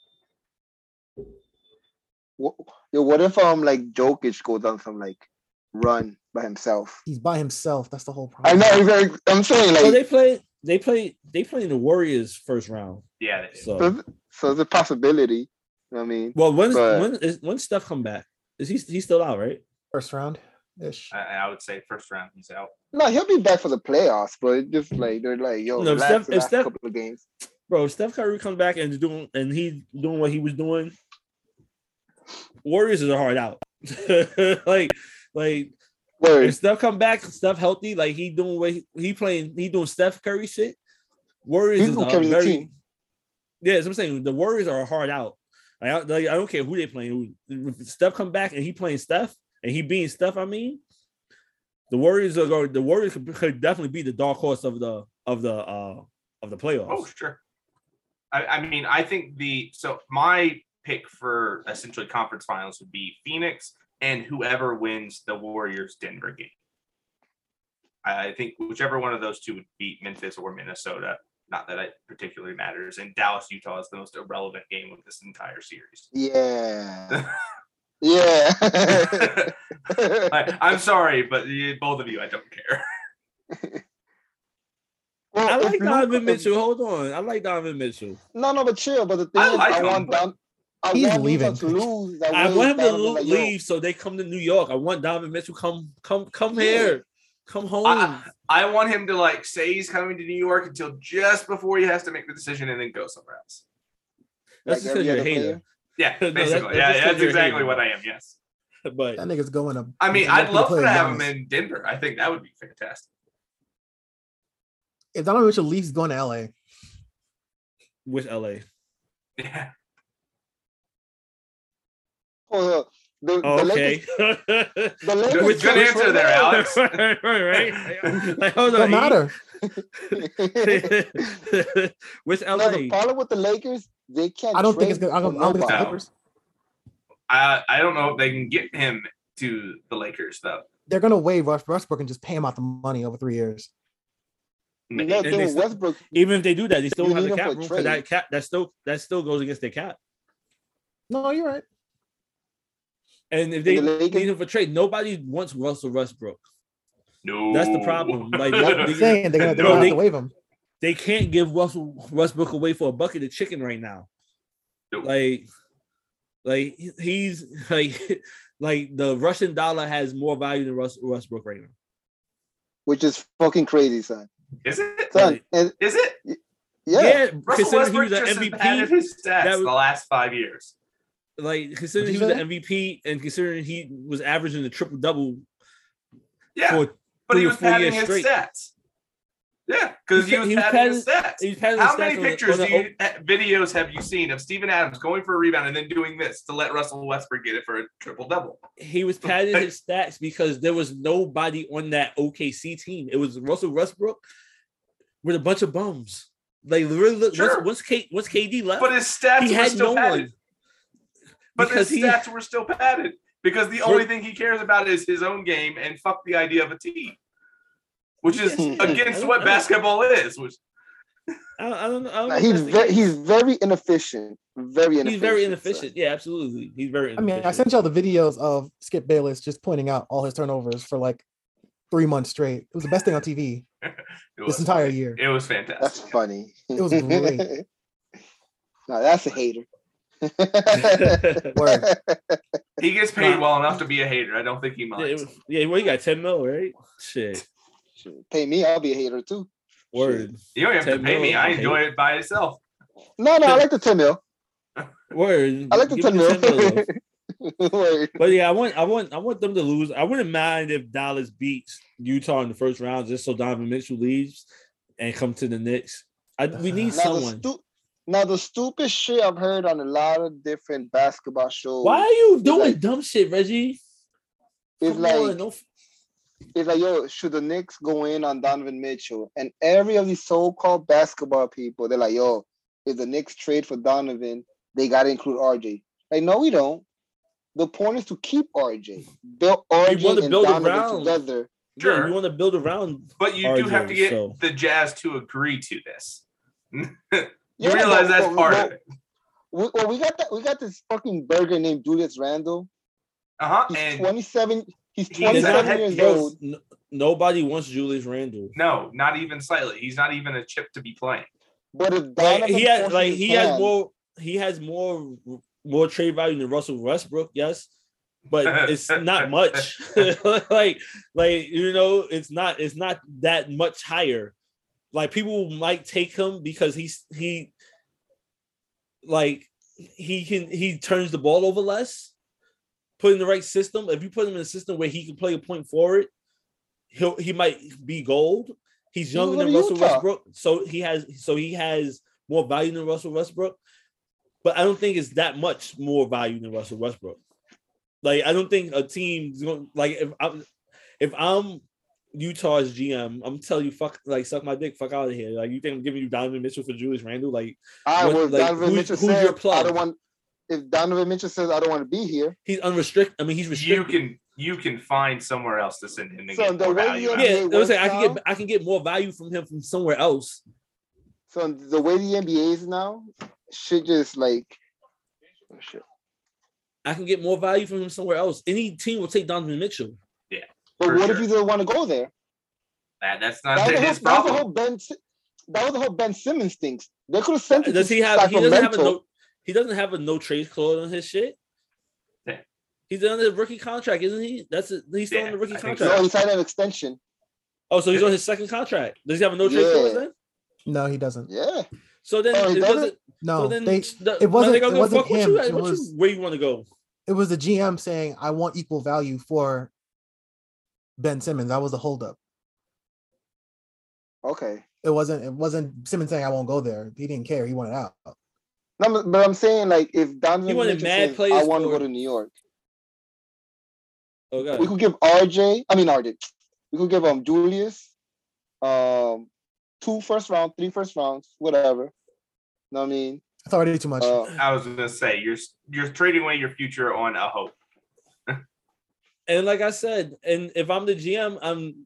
What if like Jokic goes on some like run by himself? He's by himself. That's the whole I problem. know. I'm saying So like they play in the Warriors first round. Yeah, they do. So it's a possibility. I mean, well, but- when Steph come back? Is he's still out, right? First round ish. I would say first round he's out. no, he'll be back for the playoffs. But it just like they're like, yo, No, if relax Steph- the if last Steph- couple of games. Bro, if Steph Curry comes back and he's doing what he was doing, Warriors is a hard out. like Word. if Steph come back, Steph healthy, like he doing what he doing Steph Curry shit. Warriors He's is gonna a carry the very team. yeah. That's what I'm saying. The Warriors are a hard out. I don't care who they playing. If Steph come back and he playing Steph and he being Steph, I mean, the Warriors could definitely be the dark horse of the playoffs. Oh, sure. I mean, I think my pick for essentially conference finals would be Phoenix and whoever wins the Warriors Denver game. I think whichever one of those two would beat Memphis or Minnesota. Not that it particularly matters. And Dallas, Utah is the most irrelevant game of this entire series. Yeah. Yeah. I'm sorry, but both of you, I don't care. Well, I if like Luka- Donovan Mitchell. Hold on, I like Donovan Mitchell. No, but chill. But the thing I is, like I him, want but- Don. I He's want Luka leaving. to lose. I want him to Donovan, like, yo, leave so they come to New York. I want Donovan Mitchell come here, come home. I want him to like say he's coming to New York until just before he has to make the decision and then go somewhere else. That's like just because every you're a other hater. Yeah, No, basically. that's yeah, just 'cause that's you're exactly hating. what I am. Yes. But That nigga's going to. I mean, he's I'd lucky love play to have him Giannis. in Denver. I think that would be fantastic. If Donovan Mitchell leaves, he's going to LA. with LA. Yeah. Oh, the Oh, Lakers, okay. the Lakers Good can't answer trade there, him. Alex. right. Like, hold on. Don't matter. with No, LA. the problem with the Lakers, they can't. I don't think it's trade good. I don't for think it's the nobody. Clippers. I don't know if they can get him to the Lakers though. They're going to waive Westbrook and just pay him out the money over 3 years. You know, the And thing they with still- Westbrook, Even if they do that, they still You have need the him cap for a room because trade. that still goes against their cap. No, you're right. And if they the Lakers- need him for trade, nobody wants Russell Westbrook. No. That's the problem. Like, That's what I'm saying. They're going to No, have they- to waive him. They can't give Russell Westbrook away for a bucket of chicken right now. Nope. Like he's like the Russian dollar has more value than Westbrook right now. which is fucking crazy, son. Is it? Son, and Is it? yeah, Russell considering he Westbrook was an just has padded MVP, his stats that was- the last 5 years. like considering he What'd was you the MVP and considering he was averaging a triple double Yeah, for but he 3 or was 4 padding years his straight. stats. Yeah, because he was He was padding his stats. He's padding How his many stats on the- pictures on the- videos have you seen of Steven Adams going for a rebound and then doing this to let Russell Westbrook get it for a triple double? He was padding his stats because there was nobody on that OKC team. It was Russell Westbrook with a bunch of bums. Like really, Sure. once KD left, But his stats he were had still no padded. one. But Because his he- stats were still padded because the only thing he cares about is his own game and fuck the idea of a team, which is Yes, I against don't what know. basketball is. Which I don't know. Nah, if he's that's the very case. he's very inefficient. Very inefficient. He's very son. inefficient. Yeah, absolutely. He's very I mean, inefficient. I sent y'all the videos of Skip Bayless just pointing out all his turnovers for like 3 months straight. It was the best thing on TV it this was entire funny. year. It was That's fantastic. funny. It was great. No, that's a hater. Word. He gets paid Nah. well enough to be a hater. I don't think he minds. Yeah, well, you got 10 mil, right? Shit. Pay me, I'll be a hater too. Word. You don't have to 10 pay me. mil, I okay. enjoy it by itself. No, I like the 10 mil. Word. I like the Give me 10 love. mil. Word. But yeah, I want them to lose. I wouldn't mind if Dallas beats Utah in the first round just so Donovan Mitchell leaves and come to the Knicks. We need Now someone. the stupid shit I've heard on a lot of different basketball shows. Why are you doing like- dumb shit, Reggie? It's Come like on, no it's like, yo, should the Knicks go in on Donovan Mitchell? And every of these so-called basketball people, they're like, yo, if the Knicks trade for Donovan, they gotta include RJ. Like, no, we don't. The point is to keep RJ. Build RJ and build Donovan around. together. Sure. Sure. You want to build around, But you do have to get the Jazz to agree to this. You Yeah, realize that's but- part of it. We got this fucking burger named Julius Randle. He's And 27. He's He's 27 not- years bro, old. nobody wants Julius Randle. no, not even slightly. He's not even a chip to be playing. But if Donovan He has more trade value than Russell Westbrook, yes, but it's not much. like it's not that much higher. Like people might take him because he turns the ball over less. Put in the right system. If you put him in a system where he can play a point forward, he might be gold. He's younger than Russell Westbrook, so he has more value than Russell Westbrook. But I don't think it's that much more value than Russell Westbrook. Like I don't think a team's going like if I'm Utah's GM, I'm telling you, suck my dick, fuck out of here. Like you think I'm giving you Donovan Mitchell for Julius Randle? Like, Donovan Mitchell if Donovan Mitchell says I don't want to be here, he's unrestricted. I mean, he's restricted. You can find somewhere else to send him to So get the more way value. the out. Yeah, I can get more value from him from somewhere else. So the way the NBA is now, shit just like shit. I can get more value from him somewhere else. Any team will take Donovan Mitchell. Yeah. But what if you don't want to go there? That's not his problem. That was the whole Ben Simmons thing. They could have sent it. Does he have? He doesn't have a no trade clause on his shit. Yeah. He's on the rookie contract, isn't he? He's still on the rookie contract. No, he signed an extension. Oh, so he's on his second contract. Does he have a no trade clause then? No, he doesn't. Yeah. So then he doesn't? No, so then it wasn't him. Where you want to go? It was the GM saying, "I want equal value for Ben Simmons." That was the holdup. Okay. It wasn't Simmons saying, "I won't go there." He didn't care. He wanted out. No, but I'm saying like if Donovan wanted Mitchell mad says, players I want to for- go to New York, Okay. we could give RJ. We could give Julius, 2 first round, 3 first rounds, whatever. Know what I mean? It's already too much. I was gonna say you're trading away your future on a hope. And like I said, and if I'm the GM,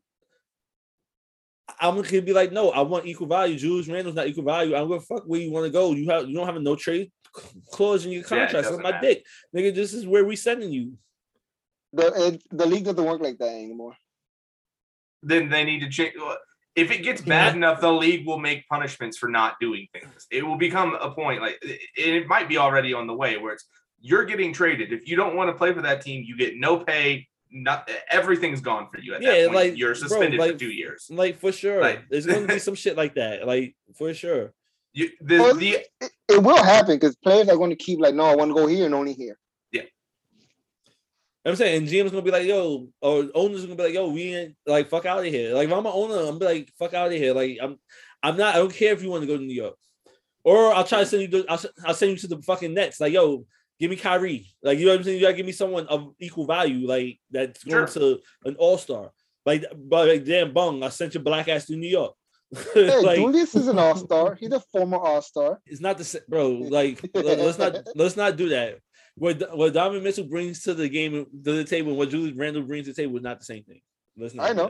I'm gonna be like, no, I want equal value. Julius Randle's not equal value. I'm gonna fuck where you want to go. You don't have a no trade clause in your contract. Suck my dick, nigga. This is where we sending you. The league doesn't work like that anymore. Then they need to change. If it gets bad enough, the league will make punishments for not doing things. It will become a point like it might be already on the way where it's you're getting traded. If you don't want to play for that team, you get no pay. Not everything's gone for you at that point. Like you're suspended for 2 years. Like for sure, there's going to be some shit like that. Like for sure, it will happen because players are going to keep like, no, I want to go here and only here. Yeah, I'm saying, and GM's gonna be like, yo, or owners gonna be like, yo, we ain't like fuck out of here. Like if I'm an owner, I'm be like, fuck out of here. Like I'm not. I don't care if you want to go to New York, or I'll try to send you. I'll send you to the fucking Nets. Like yo. Give me Kyrie. Like, you know what I'm saying? You gotta give me someone of equal value, like that's going to an all-star. But damn bung, I sent your black ass to New York. Hey, Julius is an all-star. He's a former all-star. It's not the same, bro. Like, let's not do that. What Donovan Mitchell brings to the game, to the table, and what Julius Randle brings to the table is not the same thing. Let's not. I know.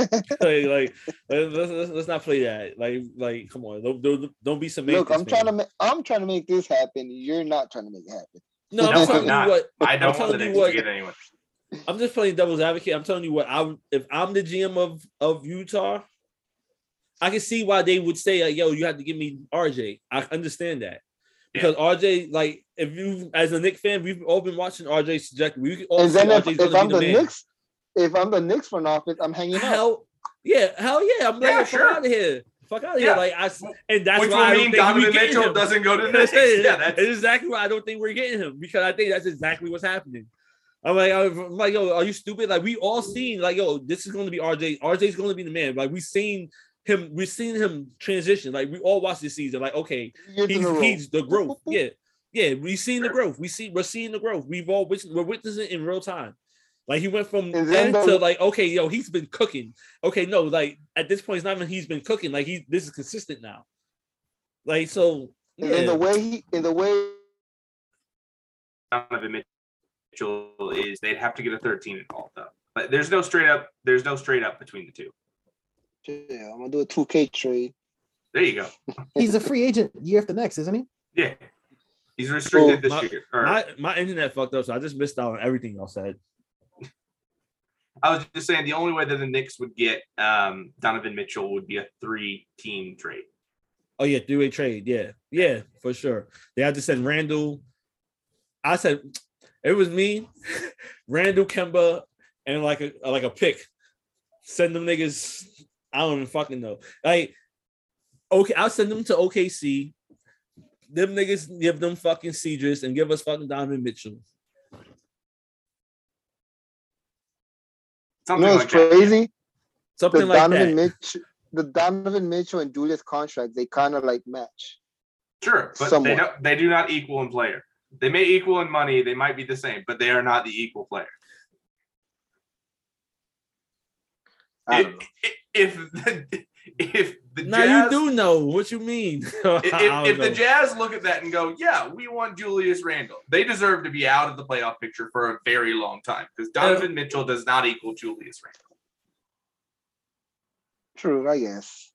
Let's not play that. Like, come on, don't be some. Look, I'm trying to make this happen. You're not trying to make it happen. No, I'm telling you what. I don't want the Knicks to get anyone. I'm just playing devil's advocate. I'm telling you what. If I'm the GM of Utah, I can see why they would say, "Yo, you have to give me RJ." I understand that because RJ, like, if you as a Knicks fan, we've all been watching RJ's trajectory. We all see if I'm the Knicks, if I'm the Knicks front office, I'm hanging out. Hell yeah. I'm like, fuck out of here. Fuck out of here. Yeah. Like and that's Which why will I don't mean think Donovan we getting Mitchell him. doesn't go to the That's Knicks. it. Yeah, that's It's exactly why I don't think we're getting him, because I think that's exactly what's happening. I'm like, yo, are you stupid? Like, we all seen, like, yo, this is going to be RJ. RJ's going to be the man. Like, we've seen him transition. Like, we all watched this season. Like, okay, Years in a row. he's the growth. Yeah, we've seen the growth. We're seeing the growth. We're witnessing it in real time. Like, he went from And then to like, okay, yo, he's been cooking. Okay, no, like at this point, it's not even he's been cooking. Like, this is consistent now. Like, so And in the way Donovan Mitchell is, they'd have to get a 13 involved though. But there's no straight up between the two. yeah, I'm gonna do a 2K trade. There you go. He's a free agent year after next, isn't he? Yeah. He's restricted Well, this year. my internet fucked up, so I just missed out on everything y'all said. I was just saying the only way that the Knicks would get Donovan Mitchell would be a 3-team trade. Oh yeah, 3-way trade. Yeah, for sure. They had to send Randall. I said it was me, Randall, Kemba, and like a pick. Send them niggas. I don't even fucking know. Like, okay, I'll send them to OKC. Them niggas give them fucking Cedrus and give us fucking Donovan Mitchell. You Something know like what's crazy? that. Something The like Donovan that. the Donovan Mitchell and Julius contract, they kind of like match. Sure, but Somewhat. they do not equal in player. They may equal in money. They might be the same, but they are not the equal player. I don't know. If the Now Jazz, you do know what you mean. if the Jazz look at that and go, yeah, we want Julius Randle, they deserve to be out of the playoff picture for a very long time because Donovan Mitchell does not equal Julius Randle. True, I guess.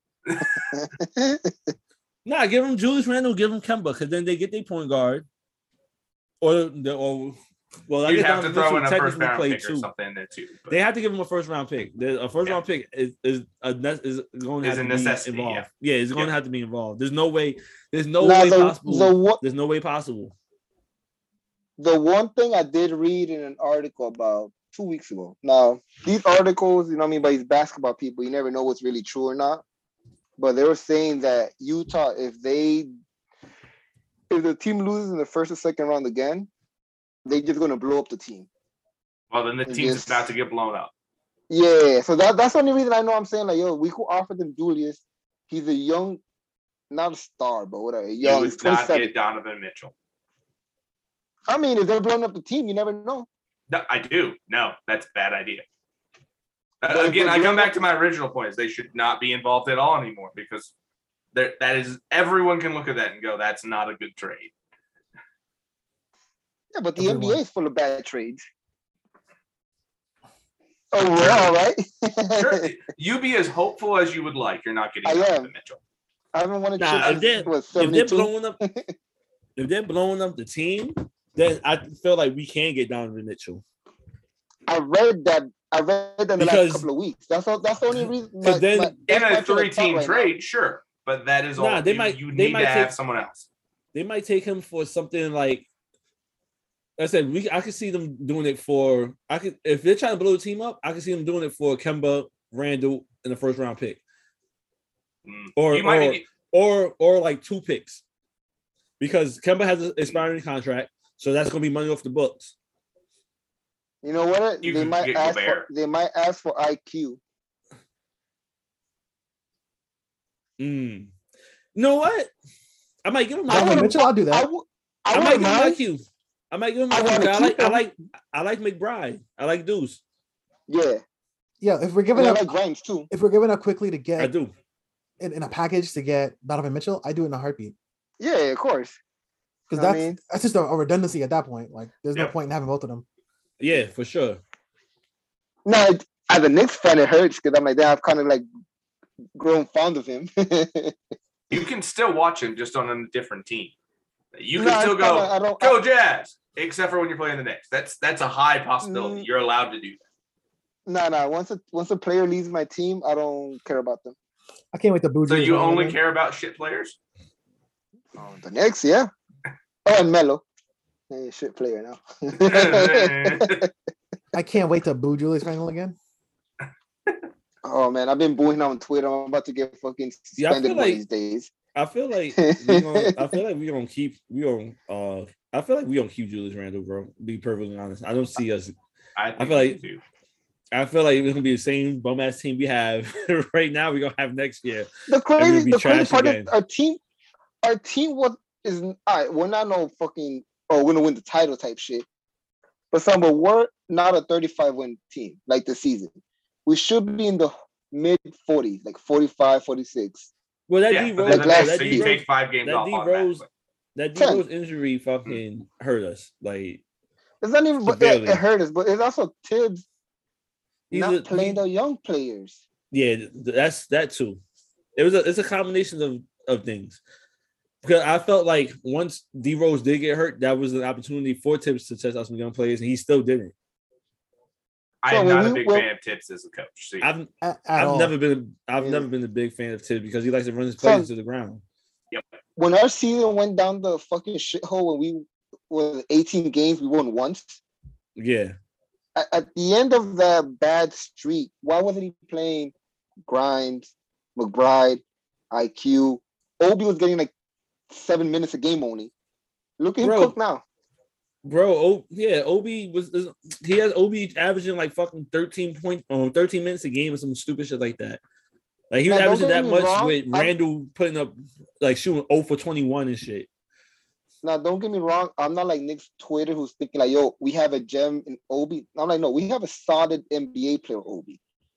Nah, give him Julius Randle, give him Kemba, because then they get their point guard. Or well, I You'd guess have to Donovan throw Mitchell in a technically first round played pick or too. something in there too. But They have to give him a first round pick. A first round pick is going to Is have a to necessity, be involved. yeah. Yeah, it's going to Yeah. have to be involved. There's no way. There's no Now, way possible. the There's no way possible. one thing I did read in an article about 2 weeks ago. Now, these articles, you know what I mean, by these basketball people, you never know what's really true or not. But they were saying that Utah, if the team loses in the first or second round again, they're just going to blow up the team. well, then the team's about to get blown up. Yeah, so that's the only reason I know I'm saying, like, yo, we could offer them Julius. He's a young, not a star, but whatever. You Young, would not 27. get Donovan Mitchell. I mean, if they're blowing up the team, you never know. No, I do. No, that's a bad idea. But Again, I come blowing back up- to my original point: is they should not be involved at all anymore because that is everyone can look at that and go, "That's not a good trade." Yeah, but the Everyone. NBA is full of bad trades. Overall, right? Sure, you be as hopeful as you would like. You're not getting I Donovan am. Mitchell. I haven't won a Nah, chip since, if they're 72? blowing up, the team, then I feel like we can get Donovan Mitchell. I read that in the Because- last couple of weeks. That's the only reason. Because then- In that's a my train of thought 3-team right now. trade, sure, but that is all. Nah, they you, might- you they need might to have take- someone else. They might take him for something like I said. I could see them doing it for. If they're trying to blow the team up, I could see them doing it for Kemba, Randall, in the first round pick, or You might be- or like 2 picks, because Kemba has an expiring contract, so that's going to be money off the books. You know what? You They can might get ask Gobert. for IQ. You know what? I might give him. I Donovan wouldn't- Mitchell, I'll do that. I might wouldn't give him mind. IQ. I might give him I IQ. wanna keep him. I like McBride. I like Deuce. Yeah, Yeah, if we're and giving I up, like Grimes too. if we're giving up quickly to I get do. in a package to get Donovan Mitchell, I do it in a heartbeat Yeah, of course. because I that's mean- that's just a redundancy at that point. Like, there's no Yeah. point in having both of them. Yeah, for sure. Now, as a Knicks fan, it hurts because I'm like, I've kind of like grown fond of him. You can still watch him just on a different team. You can No, still it's kinda- go I don't- go Jazz, except for when you're playing the Knicks. That's a high possibility. Mm. You're allowed to do that. No. Once a player leaves my team, I don't care about them. I can't wait to boo. So Julius you Randle only again. care about shit players? Oh, the Knicks, yeah. Oh, and Melo. Hey, shit player now. I can't wait to boo Julius Randle again. Oh, Oh man, I've been booing him on Twitter. I'm about to get fucking Yeah, I suspended feel one of like these days. I feel like we gonna. I feel like we gonna keep. We gonna. I feel like we gonna keep Julius Randle, bro. Be perfectly honest. I don't see us. I feel think like- we do. I feel like it's gonna be the same bum ass team we have right now. We're gonna have next year. The crazy, be the crazy trash part again. is our team is all right. We're not no fucking we're gonna win the title type shit. But we're not a 35 win team like this season. We should be in the mid 40s, like 45, 46. Well, that Yeah, D but Rose, then like the last next, so you year. take 5 games that off D automatically. Rose, that D 10. Rose injury fucking hurt us. Like It's not even, but Severely. it hurt us. But it's also Tibbs not playing he- the young players. Yeah, that's that too. It's a combination of things. Because I felt like once D Rose did get hurt, that was an opportunity for Tibbs to test out some young players, and he still didn't. I So am when not a we- big when- fan of Tips as a coach. So I've At all. never been Yeah. a big fan of Tibbs because he likes to run his So- players to the ground. When our season went down the fucking shithole when we were 18 games, we won once. Yeah. At the end of that bad streak, why wasn't he playing Grimes, McBride, IQ? Obi was getting like 7 minutes a game only. Look at him Bro. cook now. Bro, Obi he has Obi averaging like fucking 13 minutes a game or some stupid shit like that. Like he was Now, don't averaging get that me much wrong, with Randall putting up like shooting 0 for 21 and shit. Now, don't get me wrong. I'm not like Nick's Twitter who's thinking like, yo, we have a gem in Obi. I'm like, no, we have a solid NBA player, Obi.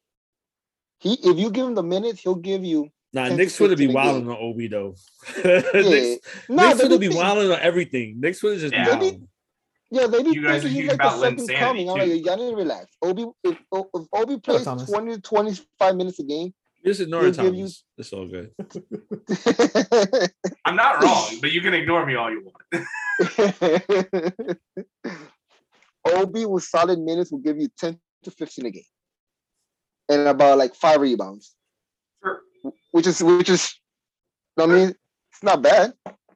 If you give him the minutes, he'll give you. Nah, 10 to Nick's Twitter be 15 a wilding game. on Obi though. Yeah. No, Nick's they Twitter be be think- wilding on everything. Nick's Twitter just Yeah. wild. Yeah, they be You guys thinking are he's huge like the about Lynn second Sanity, coming. I'm too. like, y'all need to relax. If Obi plays Thomas. 20 to 25 minutes a game, Just ignoring He'll give you- Thomas. It's all good. I'm not wrong, but you can ignore me all you want. Obi with solid minutes will give you 10 to 15 a game. And about like 5 rebounds. Sure. Which is I mean, it's not bad.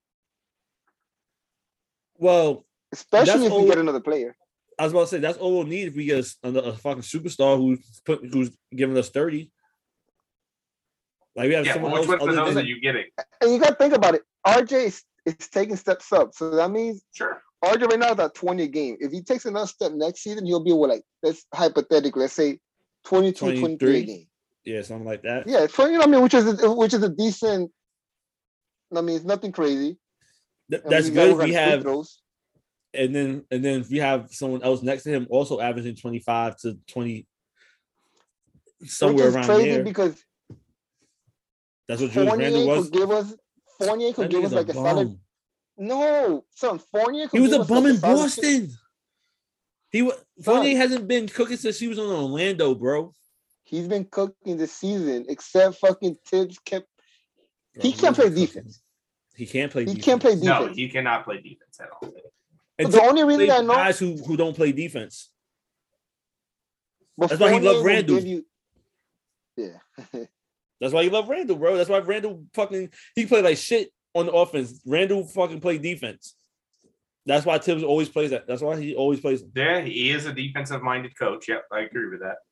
Well, Especially That's if all- you get another player. I was about to say that's all we'll need if we get a fucking superstar who's giving us 30. Like we have Yeah, someone but which else ones of other those than are you getting? And you gotta think about it. RJ is taking steps up. So that means Sure. RJ right now is at 20 a game. If he takes another step next season, he'll be with like, let's hypothetically, let's say 22, 23 a 23? game. yeah, something like that. Yeah, 20, I mean, which is a decent, I mean, it's nothing crazy. That's he's good. got We free have throws. and then if we have someone else next to him also averaging 25 to 20 somewhere Which is around crazy there. because That's what Julius Randle was. Fournier could That give us nigga's like a solid. bum. No, son, Fournier could He was give a us bum like in solid- Boston. Fournier hasn't been cooking since he was on Orlando, bro. He's been cooking this season, except fucking Tibbs kept. Bro, He can't play wasn't cooking. defense. He can't play He defense. can't play No, defense. he cannot play defense at all. And The only reason play I know- guys who don't play defense. But That's why he Fournier loved will Randall. give you- Yeah. That's why you love Randall, bro. That's why Randall he played like shit on the offense. Randall fucking played defense. That's why Tibbs always plays that. That's why he always plays him. Yeah, he is a defensive-minded coach. Yep, I agree with that.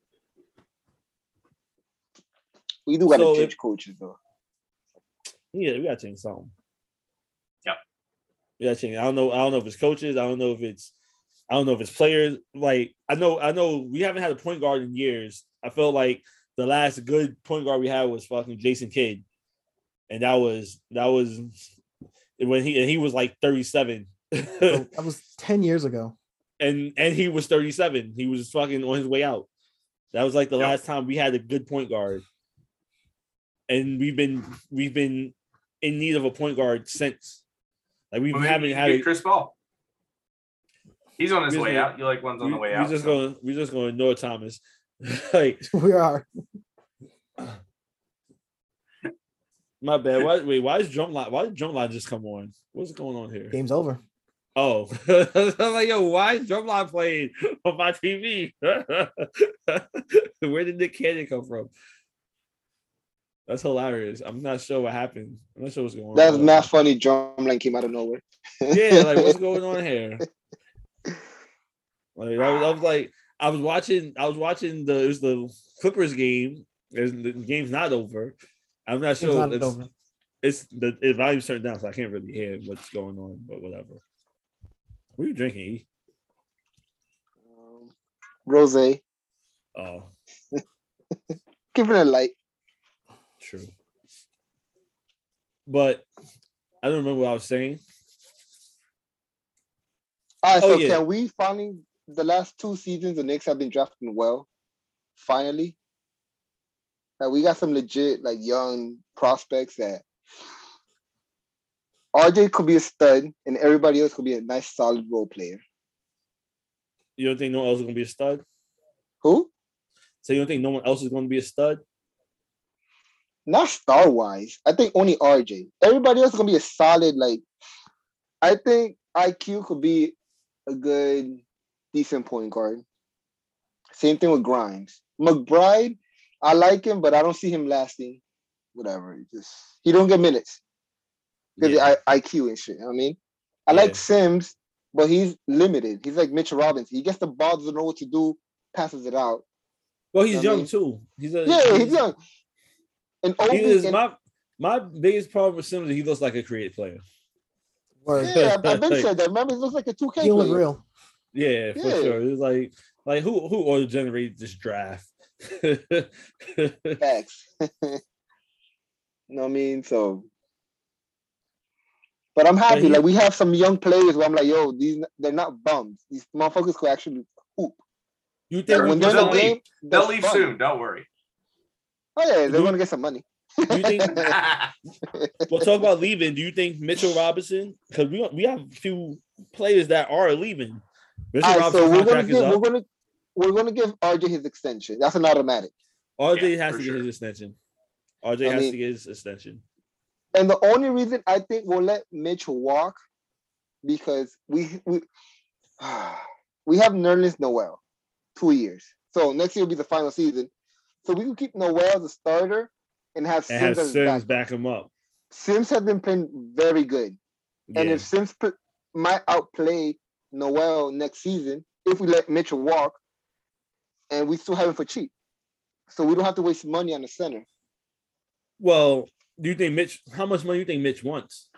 We do got to So change coaches though. Yeah, we gotta change something. Yep. We gotta change. I don't know if it's coaches. I don't know if it's players. Like I know we haven't had a point guard in years. I felt like the last good point guard we had was fucking Jason Kidd. And that was when he was like 37. That was 10 years ago. and he was 37. He was fucking on his way out. That was like the Yep. last time we had a good point guard. And we've been in need of a point guard since. Like we Well, maybe haven't you had get it. Chris Paul. He's on his We're way just out. You like one's on the way out. We're just gonna ignore Thomas. Like We are. my bad. Why did Drumline just come on? What's going on here? Game's over. Oh, I'm like, yo, why is Drumline playing on my TV? Where did Nick Cannon come from? That's hilarious. I'm not sure what happened. I'm not sure what's going That's on. not funny. Drumline came out of nowhere. Yeah, like what's going on here? Like I was watching it was the Clippers game, The game's not over. I'm not It's sure. not over. It's the volume's turned down, so I can't really hear what's going on. But whatever. What are you drinking? E? Rose. Oh, Keeping it light. true. But I don't remember what I was saying. All right, Oh, so yeah. can we finally, the last 2 seasons, the Knicks have been drafting well. Finally. Like, we got some legit, like, young prospects that RJ could be a stud and everybody else could be a nice, solid role player. You don't think no one else is gonna be a stud? Who? So you don't think no one else is gonna be a stud? Not star-wise. I think only RJ. Everybody else is going to be a solid, like, I think IQ could be a good, decent point guard. Same thing with Grimes. McBride, I like him, but I don't see him lasting. Whatever. He don't get minutes. Because Yeah. IQ and shit. You know what I mean? I Yeah. like Sims, but he's limited. He's like Mitchell Robinson. He gets the ball, doesn't know what to do, passes it out. Well, he's I young mean- too. He's Young. And He Obi, is and, my biggest problem with Simmons is he looks like a creative player. Word. yeah, I've been said that. Remember, he looks like a 2K He don't look player. real. Yeah, for Yeah. sure. It's like who auto generated this draft? Facts. You know what I mean? So, but I'm happy. he- Like, we have some young players where I'm like, yo, they're not bums. These motherfuckers could actually hoop. You Like, think when they're in they'll the leave. game, They'll they're leave fun. soon. Don't worry. Oh yeah, they're Do- gonna get some money. do you think we'll talk about leaving? Do you think Mitchell Robinson? Because we have a few players that are leaving. Mitchell All right, so Robinson's contract is up. we're gonna give RJ his extension. That's an automatic. RJ Yeah, has for to get sure. his extension. RJ I has mean- to get his extension. And the only reason I think we'll let Mitchell walk because we have Nerlens Noel 2 years. So next year will be the final season. So we can keep Noel as a starter and have And Sims have as Sims backup. back him up. Sims has been playing very good. And Yeah. if Sims might outplay Noel next season, if we let Mitchell walk, and we still have him for cheap. So we don't have to waste money on the center. Well, do you think Mitch? How much money do you think Mitch wants?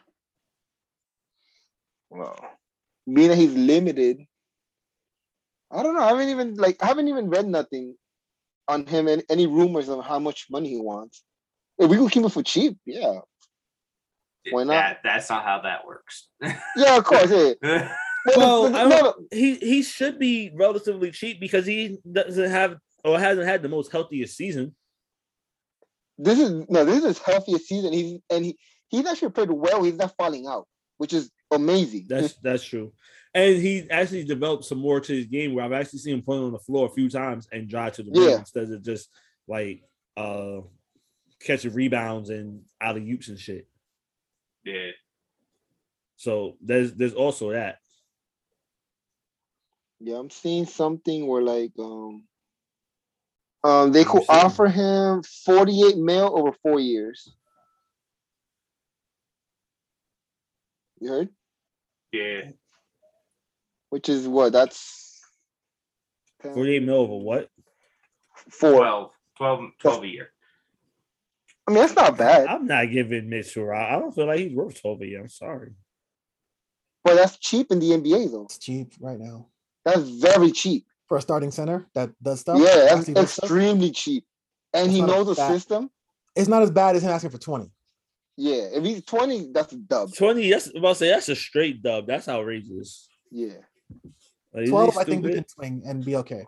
Well, being that he's limited, I don't know. I haven't even read nothing on him and any rumors of how much money he wants. If we could keep him for cheap, yeah. Why not? That's not how that works. Yeah, of course. Yeah. Well, I no, don't, he should be relatively cheap because he doesn't have or hasn't had the most healthiest season. this is his healthiest season. He's actually played well. He's not falling out, which is amazing. That's true. And he actually developed some more to his game where I've actually seen him playing on the floor a few times and drive to the rim Yeah. instead of just like catching rebounds and out of oops and shit. Yeah. So there's also that. Yeah, I'm seeing something where like they could You see? offer him 48 mil over 4 years. You heard? Yeah. Which is what? That's 10, 48 mil over what? 4. 12 a year. I mean, that's not bad, I'm not giving Mitchell. I don't feel like he's worth 12 a year. I'm sorry. but that's cheap in the NBA though. It's cheap right now That's very cheap. for a starting center that does stuff. Yeah, that's actually does stuff. extremely cheap. And It's he not knows the bad. system. It's not as bad as him asking for 20. Yeah, if he's 20, that's a dub. 20, that's about to say that's a straight dub. That's outrageous. Yeah. Like, is 12, he I think we stupid? can swing and be okay.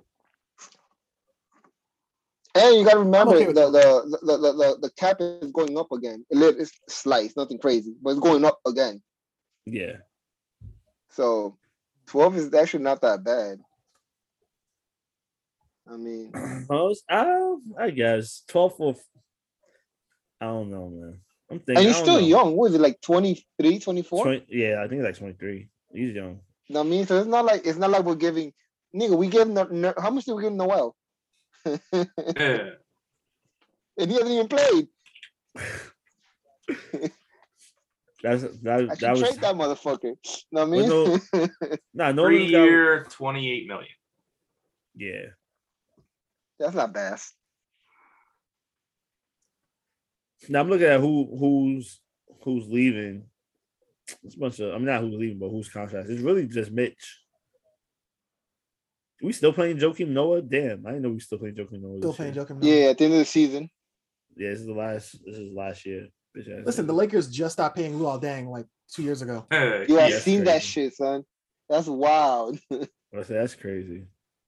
And you got to remember okay with the cap is going up again. It's slight, it's nothing crazy, but it's going up again. Yeah. So 12 is actually not that bad. I mean, I guess 12 for. I don't know, man. I'm thinking. and he's I don't still know. young. What is it, like 23, 24? 20, yeah, I think it's like 23. He's young. You know what I mean? So it's not like we're giving nigga, we gave how much did we give Noel? Yeah. And he hasn't even played. I That should was trade that motherfucker. You know what I mean? nah. No, 3 year, 28 million. yeah. That's not bad. Now I'm looking at who's leaving. It's a bunch of not who's leaving, but who's contracts. It's really just Mitch. We still playing Joakim Noah? Damn, I didn't know we still playing Joakim Noah. Still playing Joakim Noah. Yeah, at the end of the season. Yeah, this is last year. Listen, the Lakers just stopped paying Luol Deng like 2 years ago. Yeah, Yeah, I've that's seen that crazy. shit, son. That's wild. I say that's crazy.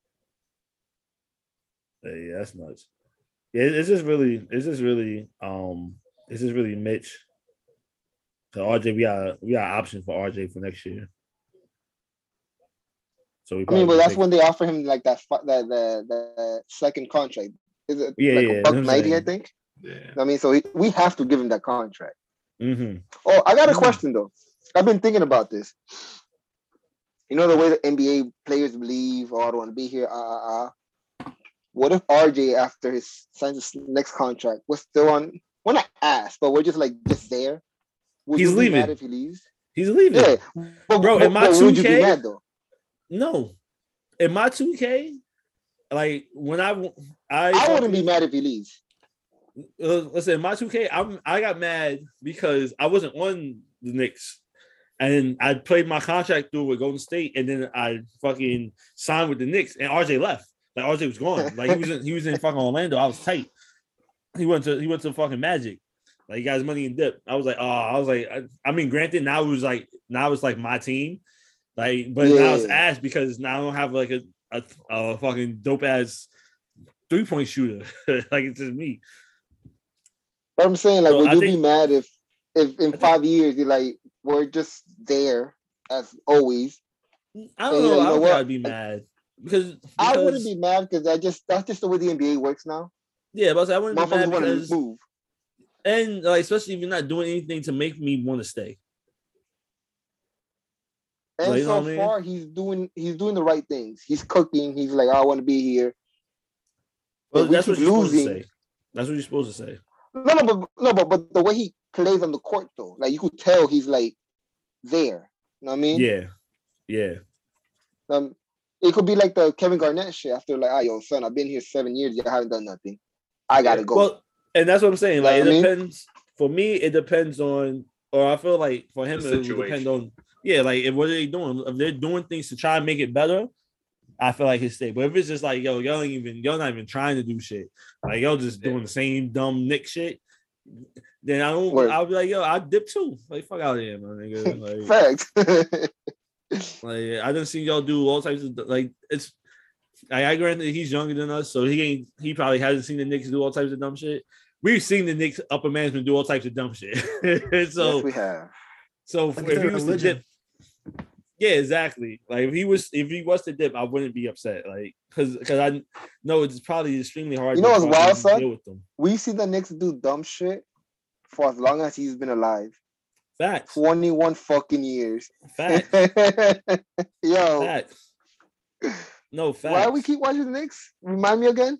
Yeah, that's nuts. Yeah, it's just really Mitch. So RJ, we got options for RJ for next year. So we I mean, but probably that's take- when they offer him like that the second contract. Is it Yeah, like yeah, a that's what I'm $190, I saying. think? Yeah. I mean, so we have to give him that contract. Mhm. Oh, I got a Mhm. question though. I've been thinking about this. You know the way the NBA players believe, oh, I don't want to be here. What if RJ after his signs his next contract was still on? We're not asked, but we're just there. Would He's you be mad leaving. if he leaves? He's leaving. Yeah, Bro, in my but would you be 2K? mad though? No. In my 2K, like when I wouldn't be mad if he leaves. Listen, in my 2K, I got mad because I wasn't on the Knicks. And I played my contract through with Golden State, and then I fucking signed with the Knicks, and RJ left. Like RJ was gone. Like he was in fucking Orlando. I was tight. He went to fucking Magic. Like he got his money in dip. I was like, I mean, granted, now it's like my team. Like, but now it's Yeah. ass because now I don't have like a fucking dope ass 3-point shooter. Like it's just me. But I'm saying, like, So would I you think- be mad if in think- 5 years you're like, we're just there as always? I don't Yeah, know. you I know don't think what? I'd be mad because I wouldn't be mad because that's just the way the NBA works now. yeah, but I wouldn't be mad Motherfuckers want because to move. and like especially if you're not doing anything to make me want to stay. And Like, you know so what I mean? far, he's doing the right things. He's cooking. He's like, I want to be here. Well, If we that's what keep you're supposed to losing- say. That's what you're supposed to say. But the way he plays on the court though, like you could tell he's like there. You know what I mean? Yeah. It could be like the Kevin Garnett shit after like, yo, son, I've been here 7 years. You haven't done nothing. I gotta go. Well, and that's what I'm saying. You Like know it what I mean? depends. For me, it depends on, or I feel like for him, The it would depend situation. on. Yeah, like what are they doing? If they're doing things to try and make it better, I feel like his stay. But if it's just like, yo, y'all not even trying to do shit. Like y'all just doing the same dumb Nick shit. Then Word. I'll be like, yo, I dip too. Like fuck out of here, my nigga. Like, Facts. like I done seen y'all do all types of like it's. I granted he's younger than us, so he probably hasn't seen the Knicks do all types of dumb shit. We've seen the Knicks upper management do all types of dumb shit. So yes, we have. so Like if it's he their was to religion. dip, yeah, exactly. Like if he was to dip, I wouldn't be upset. Like because I know it's probably extremely hard. You know to what's wild, fucking son? deal with them. We see the Knicks do dumb shit for as long as he's been alive. Facts, 21 fucking years. facts, Yo, facts. No facts. why we keep watching the Knicks? Remind me again.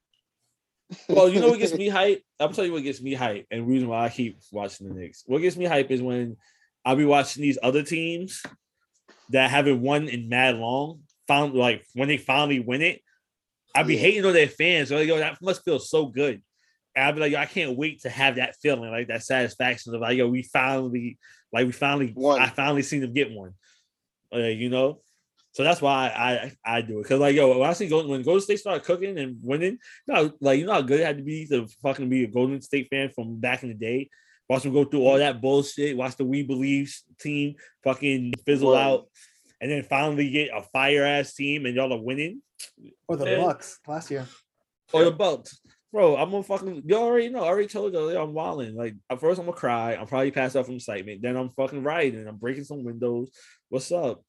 Well, you know what gets me hype? I'll tell you what gets me hype, and the reason why I keep watching the Knicks. What gets me hype is when I'll be watching these other teams that haven't won in mad long. When they finally win it, I'll be Yeah. hating on their fans. So, yo, that must feel so good. And I'll be like, yo, I can't wait to have that feeling, like that satisfaction of like, yo, we finally, Won. I finally seen them get one. You know. So that's why I do it. Because like, yo, when I see when Golden State started cooking and winning, you know how good it had to be to fucking be a Golden State fan from back in the day. Watch them go through all that bullshit. Watch the We Believe team fucking fizzle Word. out, and then finally get a fire ass team, and y'all are winning. Or the Yeah. Bucks last year. Or the Bucks. Bro, I'm gonna fucking. You already know. I already told you. I'm wilding. Like at first, I'm gonna cry. I'm probably pass out from excitement. Then I'm fucking riding. I'm breaking some windows. What's up?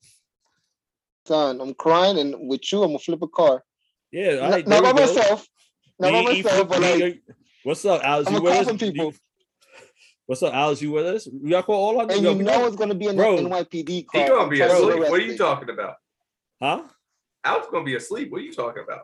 Son, I'm crying, and with you, I'm gonna flip a car. Yeah, all right, Not there by we go. myself. Not by Me, he myself, but flipped me. like, What's up, Alex? I'm You gonna with call us? some people. What's up, Alex? You with us? We got call all our and yo, you we know it's gonna be an Bro. NYPD car. He gonna I'm be trying to asleep. get What are you arrested. talking about? huh? Al's gonna be asleep. What are you talking about?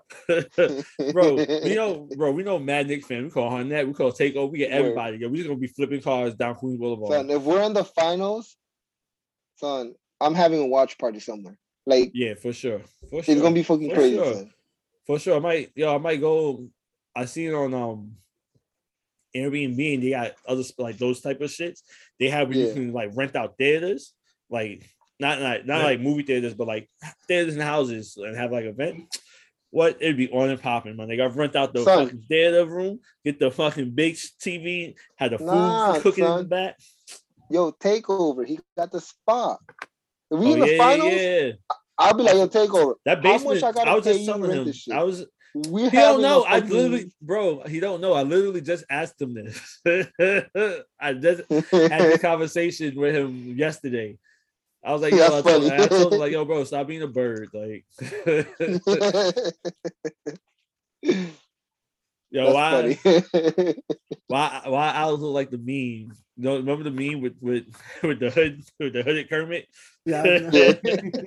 Bro, we know Mad Knicks fan. We call Hornet, we call Takeover, we get Word. everybody. Yo, we just gonna be flipping cars down Queens Boulevard. Son, if we're in the finals, son, I'm having a watch party somewhere. Like, Yeah, for sure. For sure. it's gonna be fucking For crazy, sure. son. For sure. I might go. I seen on Airbnb and they got other like those type of shits. They have where you Yeah. can like rent out theaters, like not like movie theaters, but like theaters and houses and have like event. What it'd be on and popping, man. They got rent out the Son. fucking theater room, get the fucking big TV, had the food Nah, cooking in the son. back. Yo, Takeover. He got the spot. If we Oh in the yeah, finals, yeah. I'll be like, yo, Takeover. That How basement. much I gotta I was pay just you to telling rent him. this shit? I was. We He don't having know. a I fucking- literally, bro. He don't know. I literally just asked him this. I just had this conversation with him yesterday. I was like, yo, That's funny. I told him like, yo, bro, stop being a bird. Like, yo, That's why, funny. why Alex look like the meme? You know, remember the meme with the hooded Kermit? Yeah. Yeah.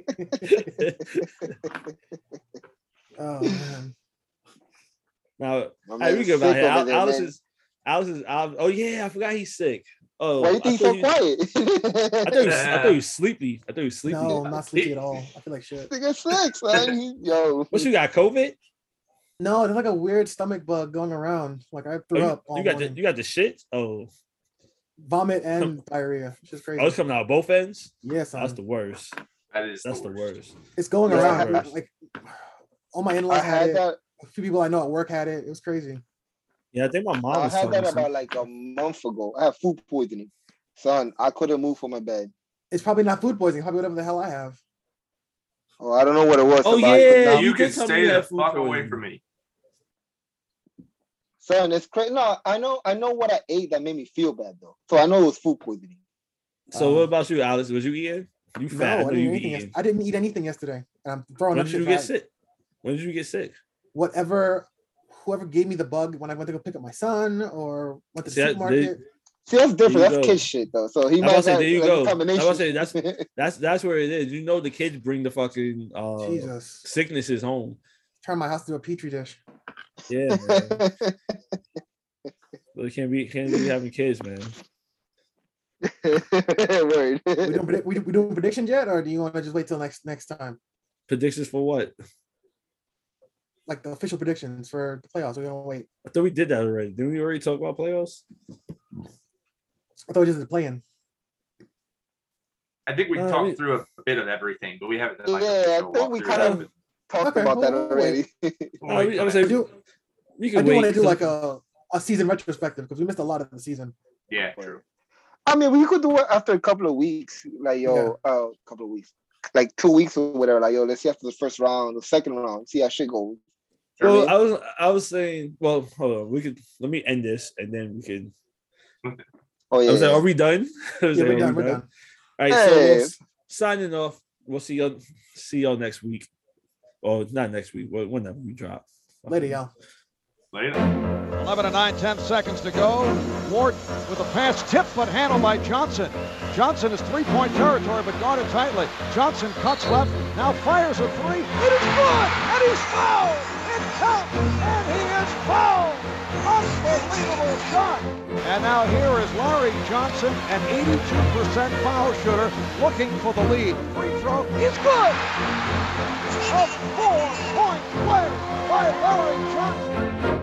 Oh man. Now, My how man you is get about sick here? over there, Alice man. is. Oh yeah, I forgot he's sick. Oh, Why you think so quiet? I thought he was sleepy. I thought he was sleepy. No, I'm not sleepy at all. I feel like shit. Nigga sick, son. Yo. What you got? COVID? No, there's like a weird stomach bug going around. Like I Oh, threw up all you got morning. you got the shit. Oh, Vomit and diarrhea. It's just crazy. oh, it's coming out both ends. Yes, That's the worst. That's That's the worst. it's going That's around. the worst. Like all my I in-laws had had it. that. A few people I know at work had it. It was crazy. Yeah, I think my mom I was had telling me that about something. like a month ago. I had food poisoning. Son, I couldn't move from my bed. It's probably not food poisoning. Probably whatever the hell I have. Oh, I don't know what it was. Oh, but I could yeah, not- You did can tell me stay you the had food fuck away poisoning. from me. Son, it's crazy. No, I know what I ate that made me feel bad though. So I know it was food poisoning. So what about you, Alice? Was you eating? You No, fat? I I know didn't, you eat be anything eating. I didn't eat anything yesterday. And I'm throwing When up did shit. you get fat. sick? When did you get sick? Whoever gave me the bug when I went to go pick up my son or went to the See, supermarket. See, that's different. There you That's go. kid shit though. So he I might was have say, there you like, go. a combination. I was say that's where it is. You know, the kids bring the fucking Jesus. sicknesses home. Turn my house to a petri dish. Yeah, man. Well, can't be having kids, man. Word. We doing predictions yet, or do you want to just wait till next time? Predictions for what? Like the official predictions for the playoffs. We're gonna wait. I thought we did that already. Didn't we already talk about playoffs? I thought we just did playing. I think we we- talked through a bit of everything, but we haven't done like Yeah, official I think we walkthrough kind of of it. talked Okay, about that we'll already. We'll I wait would till say next- we I can do wait. want to do 'cause- like a season retrospective because we missed a lot of the season. Yeah, true. I mean, we could do it after a couple of weeks. Like, yo, couple of weeks. Like 2 weeks or whatever. Like, yo, let's see after the first round, the second round, see how shit goes. Well, I mean, I was saying, well, hold on. Let me end this and then we can. oh yeah. I was like, are we done? I was Yeah, like, we're are done. we We're done. All right, so Hey. signing off. We'll see y'all next week. Or not next week, whenever we drop. Later, y'all. Later. 11 and 9, 10 seconds to go. Ward with a pass tipped but handled by Johnson. Johnson is three-point territory but guarded tightly. Johnson cuts left, now fires a three. It is good, and he's fouled. It counts, and he is fouled. Unbelievable shot. And now here is Larry Johnson, an 82% foul shooter, looking for the lead. Free throw is good. A 4-point play by Larry Johnson.